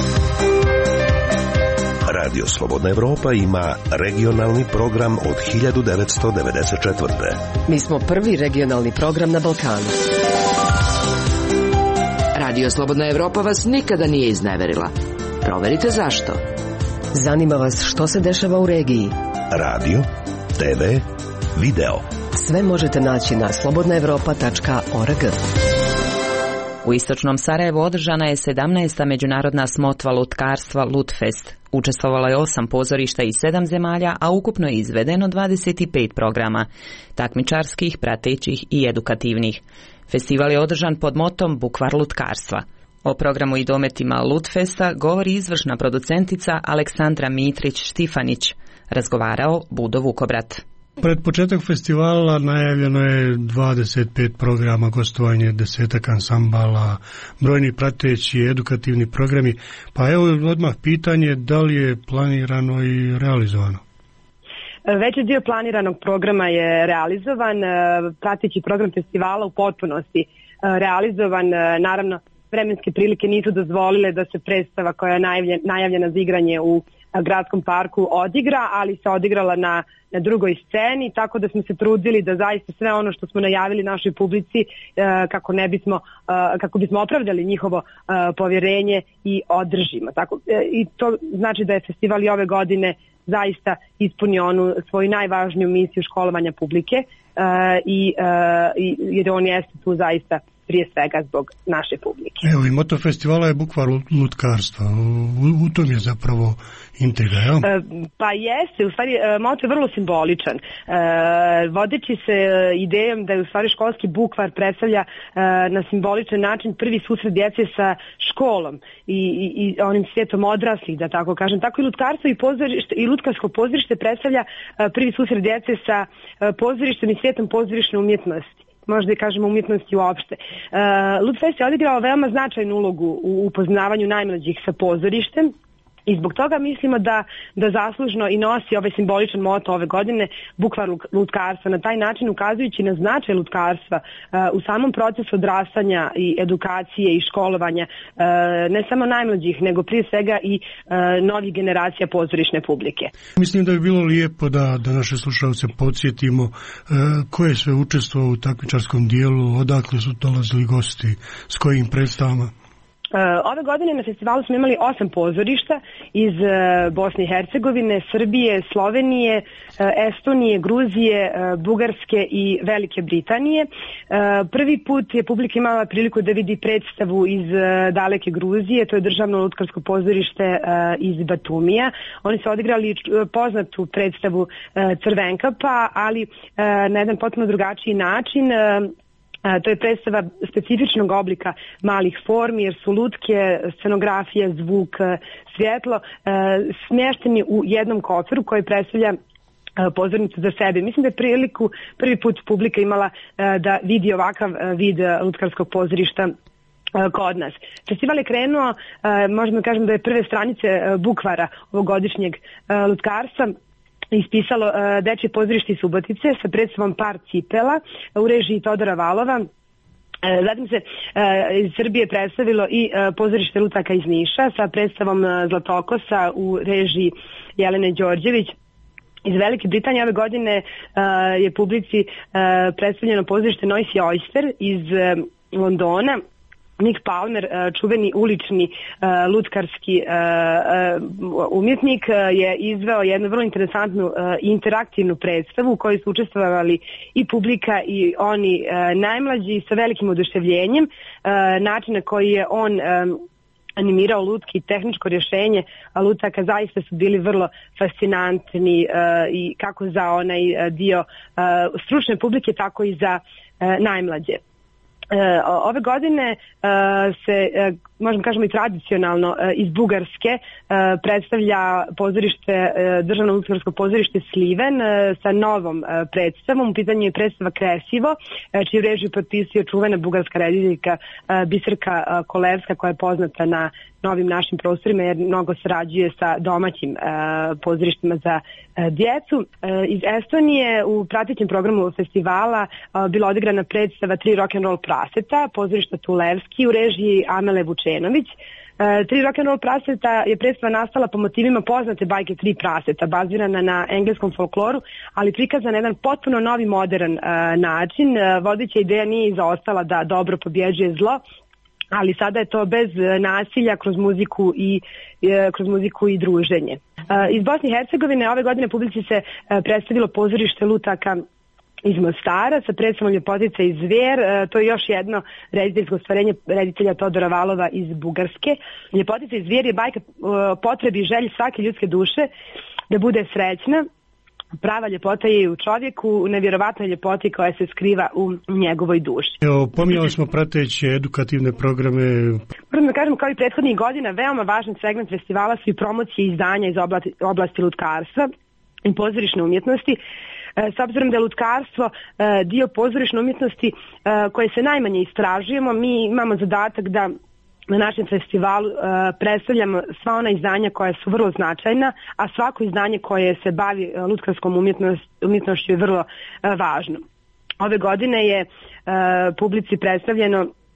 Speaker 2: Radio Slobodna Evropa ima regionalni program od hiljadu devetsto devedeset četvrte.
Speaker 3: Mi smo prvi regionalni program na Balkanu.
Speaker 24: Radio Slobodna Evropa vas nikada nije izneverila. Proverite zašto.
Speaker 3: Zanima vas što se dešava u regiji.
Speaker 2: Radio, te ve, video.
Speaker 3: Sve možete naći na slobodna evropa tačka org.
Speaker 13: U istočnom Sarajevu održana je sedamnaesta međunarodna smotva lutkarstva Lutfest. Učestvovalo je osam pozorišta iz sedam zemalja, a ukupno je izvedeno dvadeset pet programa, takmičarskih, pratećih i edukativnih. Festival je održan pod motom Bukvar lutkarstva. O programu i dometima Lutfesta govori izvršna producentica Aleksandra Mitrić-Štifanić. Razgovarao Budo Vukobrat.
Speaker 14: Pred početak festivala najavljeno je dvadeset pet programa, gostovanje desetak ansambala, brojni prateći edukativni programi. Pa evo odmah pitanje, da li je planirano i realizovano?
Speaker 15: Veći dio planiranog programa je realizovan, prateći program festivala u potpunosti realizovan. Naravno, vremenske prilike nisu dozvolile da se predstava koja je najavljena za igranje u gradskom parku odigra, ali se odigrala na, na drugoj sceni, tako da smo se trudili da zaista sve ono što smo najavili našoj publici kako ne bismo, kako bismo opravdali njihovo povjerenje i održimo. Tako, i to znači da je festival i ove godine zaista ispunio onu svoju najvažniju misiju školovanja publike i, i jer on jeste tu zaista prije svega zbog naše publike.
Speaker 14: Evo, i moto festivala je bukvar lutkarstva. U, u tom je zapravo intriga, jel?
Speaker 15: E, pa jeste, u stvari moto je vrlo simboličan. E, vodeći se idejom da je u stvari školski bukvar predstavlja e, na simboličan način prvi susret djece sa školom i, i, i onim svijetom odraslih, da tako kažem. Tako i lutkarstvo i, pozorište, i lutkarsko pozorište predstavlja e, prvi susret djece sa e, pozorištem i svijetom pozorišne umjetnosti. Možda i kažemo umjetnosti uopšte. Uh, Lutfest je odigrao veoma značajnu ulogu u upoznavanju najmlađih sa pozorištem i zbog toga mislimo da, da zaslužno i nosi ovaj simboličan moto ove godine bukvar lutkarstva, na taj način ukazujući na značaj lutkarstva uh, u samom procesu odrastanja i edukacije i školovanja uh, ne samo najmlađih, nego prije svega i uh, novih generacija pozorišne publike.
Speaker 14: Mislim da bi bilo lijepo da, da naše slušalce podsjetimo uh, ko je sve učestvovao u takmičarskom dijelu, odakle su dolazili gosti, s kojim predstavama.
Speaker 15: Ove godine na festivalu smo imali osam pozorišta iz Bosne i Hercegovine, Srbije, Slovenije, Estonije, Gruzije, Bugarske i Velike Britanije. Prvi put je publika imala priliku da vidi predstavu iz daleke Gruzije, to je državno lutkarsko pozorište iz Batumija. Oni su odigrali poznatu predstavu Crvenkapa, ali na jedan potpuno drugačiji način. To je predstava specifičnog oblika malih formi, jer su lutke, scenografija, zvuk, svjetlo smješteni u jednom koferu koji predstavlja pozornicu za sebe. Mislim da je priliku prvi put publika imala da vidi ovakav vid lutkarskog pozorišta kod nas. Festival je krenuo, možemo da kažem da je prve stranice bukvara ovogodišnjeg lutkarstva ispisalo uh, Dečje pozorište iz Subotice sa predstavom Par cipela u režiji Todora Valova. Uh, zatim se uh, iz Srbije predstavilo i uh, pozorište lutaka iz Niša sa predstavom uh, Zlatokosa u režiji Jelene Đorđević. Iz Velike Britanije ove godine uh, je publici uh, predstavljeno pozorište Noisy Oyster iz uh, Londona. Nick Palmer, čuveni ulični uh, lutkarski uh, uh, umjetnik, uh, je izveo jednu vrlo interesantnu uh, interaktivnu predstavu u kojoj su učestvovali i publika i oni uh, najmlađi sa velikim oduševljenjem. Uh, način na koji je on um, animirao lutki i tehničko rješenje lutaka zaista su bili vrlo fascinantni uh, i kako za onaj dio uh, stručne publike, tako i za uh, najmlađe. Ove godine se, možemo kažemo i tradicionalno, iz Bugarske predstavlja pozorište, državno lutkarsko pozorište Sliven sa novom predstavom. U pitanju je predstava Kresivo, čiju režiju potpisuje čuvena bugarska rediteljka Biserka Kolevska, koja je poznata na novim našim prostorima jer mnogo sarađuje sa domaćim uh, pozorištima za uh, djecu. Uh, iz Estonije u pratećem programu festivala uh, bila odigrana predstava Tri rock'n'roll praseta, pozorišta Tulevski u režiji Amele Vučenović. Uh, Tri rock'n'roll praseta je predstava nastala po motivima poznate bajke Tri praseta, bazirana na engleskom folkloru, ali prikazana na jedan potpuno novi modern uh, način. Uh, vodeća ideja nije izaostala da dobro pobjeđuje zlo, ali sada je to bez nasilja, kroz muziku i kroz muziku i druženje. Iz Bosne i Hercegovine ove godine publici se predstavilo pozorište lutaka iz Mostara sa predstavom Ljepotica i zvijer. To je još jedno rediteljsko ostvarenje reditelja Todora Valova iz Bugarske. Ljepotica i zvijer je bajka potrebi i želji svake ljudske duše da bude srećna. Prava ljepota je i u čovjeku, nevjerovatna ljepota koja se skriva u njegovoj duši.
Speaker 14: Evo, pominjali smo prateće edukativne programe.
Speaker 15: Moram da kažem, kao i prethodnih godina, veoma važan segment festivala su i promocije izdanja iz oblasti, oblasti lutkarstva i pozorišne umjetnosti. S obzirom da je lutkarstvo dio pozorišne umjetnosti koje se najmanje istražujemo, mi imamo zadatak da na našem festivalu uh, predstavljamo sva ona izdanja koja su vrlo značajna, a svako izdanje koje se bavi uh, lutkarskom umjetnost, umjetnošću je vrlo uh, važno. Ove godine je uh, publici predstavljeno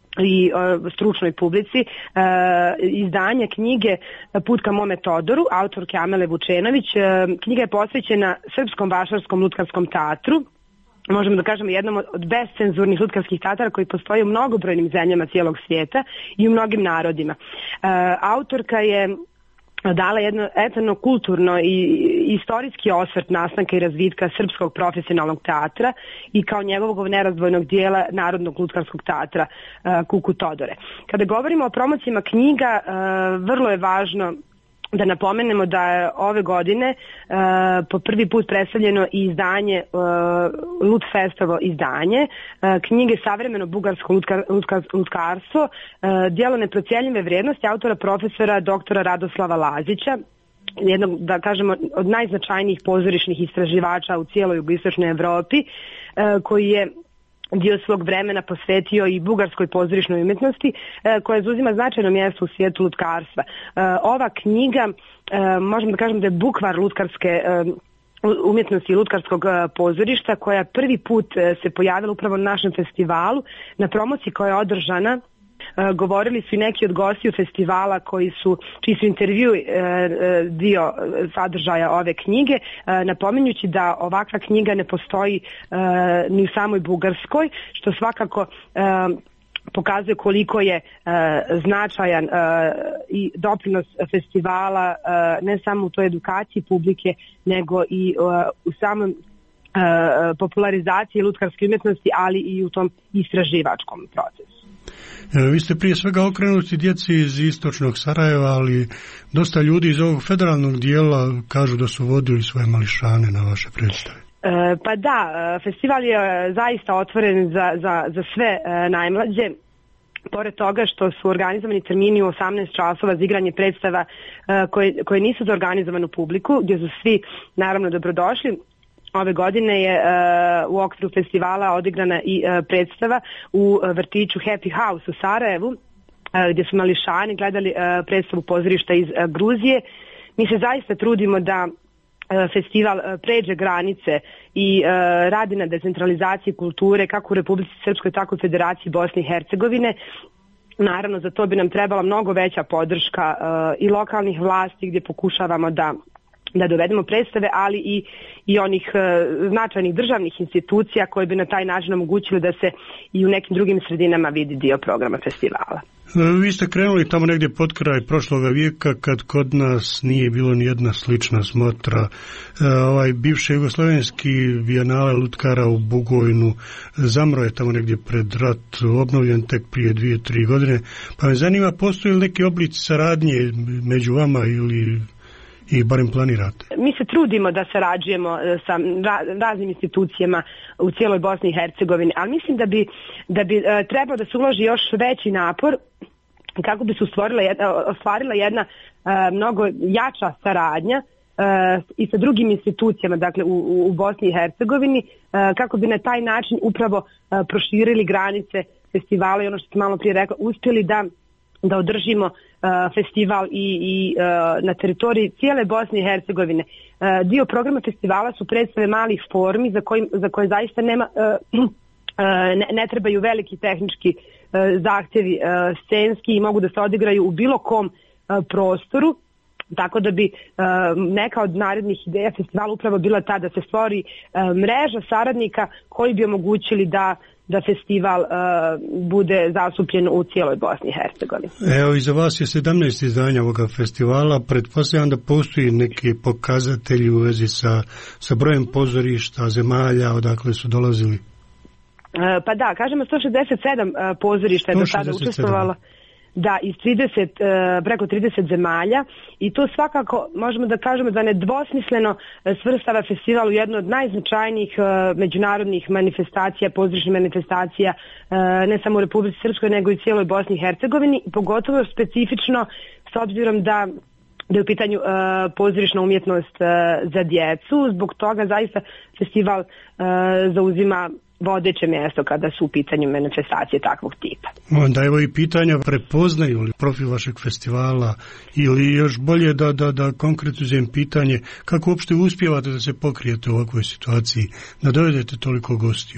Speaker 15: i uh, stručnoj publici uh, izdanje knjige Put ka mome Todoru, autorke Amele Vučenović. Uh, knjiga je posvećena Srpskom vašarskom lutkarskom teatru, možemo da kažemo jednom od bescenzurnih lutkarskih teatara koji postoji u mnogobrojnim zemljama cijelog svijeta i u mnogim narodima. Uh, autorka je dala jedno etno kulturno i istorijski osvrt nastanka i razvitka srpskog profesionalnog teatra i kao njegovog nerazdvojnog dijela Narodnog lutkarskog teatra uh, Kuku Todore. Kada govorimo o promocijama knjiga, uh, vrlo je važno da napomenemo da je ove godine uh, po prvi put predstavljeno i izdanje, uh, Lutfestovo izdanje, uh, knjige Savremeno bugarsko lutka, lutka, lutkarstvo, uh, djelo neprocjenjive vrijednosti autora profesora doktora Radoslava Lazića, jednog, da kažemo, od najznačajnijih pozorišnih istraživača u cijeloj jugoistočnoj Evropi, uh, koji je dio svog vremena posvetio i bugarskoj pozorišnoj umjetnosti e, koja zauzima značajno mjesto u svijetu lutkarstva. E, ova knjiga, e, možemo da kažem da je bukvar lutkarske e, umjetnosti i lutkarskog pozorišta, koja prvi put se pojavila upravo na našem festivalu, na promociji koja je održana. Uh, govorili su i neki od gostiju festivala koji su, čiji su intervju uh, dio sadržaja ove knjige, uh, napominjući da ovakva knjiga ne postoji uh, ni u samoj Bugarskoj, što svakako uh, pokazuje koliko je uh, značajan uh, i doprinos festivala uh, ne samo u toj edukaciji publike, nego i uh, u samom uh, popularizaciji lutkarske umjetnosti, ali i u tom istraživačkom procesu.
Speaker 14: Vi ste prije svega okrenuti djeci iz istočnog Sarajeva, ali dosta ljudi iz ovog federalnog dijela kažu da su vodili svoje mališane na vaše predstave.
Speaker 15: E, pa da, festival je zaista otvoren za, za, za sve e, najmlađe. Pored toga što su organizovani termini u osamnaest časova za igranje predstava e, koje, koje nisu za organizovanu publiku, gdje su svi naravno dobrodošli. Ove godine je uh, u okviru festivala odigrana i uh, predstava u uh, vrtiću Happy House u Sarajevu, uh, gdje su mališani gledali uh, predstavu pozorišta iz uh, Gruzije. Mi se zaista trudimo da uh, festival uh, pređe granice i uh, radi na decentralizaciji kulture kako u Republici Srpskoj, tako u Federaciji Bosne i Hercegovine. Naravno, za to bi nam trebala mnogo veća podrška uh, i lokalnih vlasti, gdje pokušavamo da da dovedemo predstave, ali i, i onih e, značajnih državnih institucija koje bi na taj način omogućili da se i u nekim drugim sredinama vidi dio programa festivala.
Speaker 14: Vi ste krenuli tamo negdje pod kraj prošloga vijeka, kad kod nas nije bilo ni jedna slična smotra. E, ovaj bivši jugoslovenski bijenale lutkara u Bugojnu zamro je tamo negdje pred rat, obnovljen tek prije dvije, tri godine. Pa me zanima, postoji li neki oblici saradnje među vama ili i barem planirate? Mi se trudimo da sarađujemo sa raznim institucijama u cijeloj Bosni i Hercegovini, ali mislim da bi, da bi trebalo da se uloži još veći napor kako bi se ostvarila jedna, ostvarila jedna mnogo jača saradnja i sa drugim institucijama, dakle u, u Bosni i Hercegovini, kako bi na taj način upravo proširili granice festivala i ono što sam malo prije rekla, uspjeli da da održimo uh, festival i, i uh, na teritoriji cijele Bosne i Hercegovine. Uh, dio programa festivala su predstave malih formi za, kojim, za koje zaista nema, uh, uh, ne, ne trebaju veliki tehnički uh, zahtjevi uh, scenski i mogu da se odigraju u bilo kom uh, prostoru. Tako da bi uh, neka od narednih ideja festivala upravo bila ta da se stvori uh, mreža saradnika koji bi omogućili da da festival uh, bude zastupljen u cijeloj Bosni i Hercegovini. Evo, iza vas je sedamnaest izdanja ovoga festivala. Pretpostavljam da postoji neki pokazatelji u vezi sa, sa brojem pozorišta, zemalja, odakle su dolazili? Uh, pa da, kažemo sto šezdeset sedam uh, pozorišta je do sada učestvovalo. Da, iz trideset, preko trideset zemalja, i to svakako možemo da kažemo da nedvosmisleno svrstava festival u jednu od najznačajnijih međunarodnih manifestacija, pozorišnih manifestacija, ne samo u Republici Srpskoj nego i cijeloj Bosni i Hercegovini, pogotovo specifično s obzirom da da je u pitanju uh, pozorišna umjetnost uh, za djecu. Zbog toga zaista festival uh, zauzima vodeće mjesto kada su u pitanju manifestacije takvog tipa. Onda evo i pitanja, prepoznaju li profil vašeg festivala ili još bolje da, da, da konkretizujem pitanje, kako uopšte uspijevate da se pokrijete u ovakvoj situaciji, da dovedete toliko gostiju?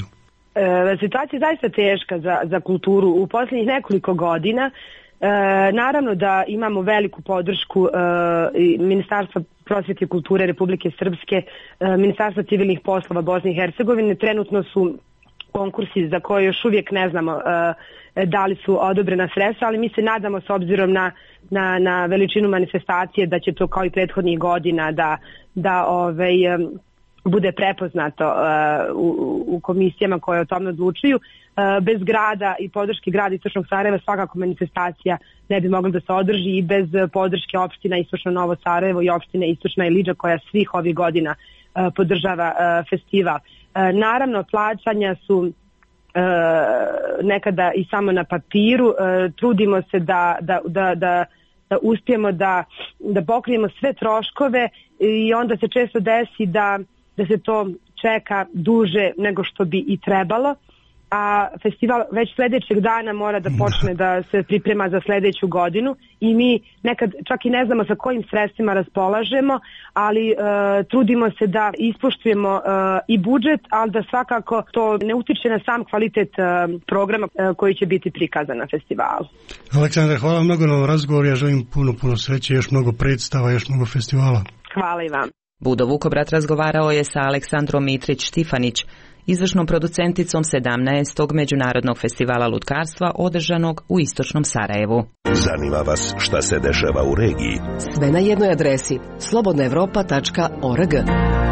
Speaker 15: E, situacija je zaista teška za, za kulturu u posljednjih nekoliko godina. E, naravno da imamo veliku podršku e, Ministarstva prosvjete i kulture Republike Srpske, e, Ministarstva civilnih poslova Bosne i Hercegovine. Trenutno su konkursi za koje još uvijek ne znamo e, da li su odobrena sredstva, ali mi se nadamo s obzirom na, na, na veličinu manifestacije da će to kao i prethodnih godina da, da ovaj, bude prepoznato uh, u, u komisijama koje o tome odlučuju. Uh, bez grada i podrške grada Istočnog Sarajeva svakako manifestacija ne bi mogla da se održi i bez podrške opština Istočno Novo Sarajevo i opštine Istočna Ilidža koja svih ovih godina uh, podržava uh, festival. Uh, naravno, plaćanja su uh, nekada i samo na papiru. Uh, trudimo se da, da, da, da da uspijemo da, da pokrijemo sve troškove i onda se često desi da da se to čeka duže nego što bi i trebalo, a festival već sljedećeg dana mora da počne da se priprema za sljedeću godinu i mi nekad čak i ne znamo sa kojim sredstvima raspolažemo, ali e, trudimo se da ispoštujemo e, i budžet, ali da svakako to ne utiče na sam kvalitet e, programa e, koji će biti prikazan na festivalu.
Speaker 14: Aleksandra, hvala mnogo na ovom razgovoru, ja želim puno, puno sreće, još mnogo predstava, još mnogo festivala.
Speaker 15: Hvala i vam.
Speaker 13: Budo Vukobrat razgovarao je sa Aleksandrom Mitrić-Štifanić, izvršnom producenticom sedamnaestog Međunarodnog festivala lutkarstva održanog u Istočnom Sarajevu.
Speaker 2: Zanima vas šta se dešava u regiji?
Speaker 3: Sve na jednoj adresi slobodna evropa tačka org.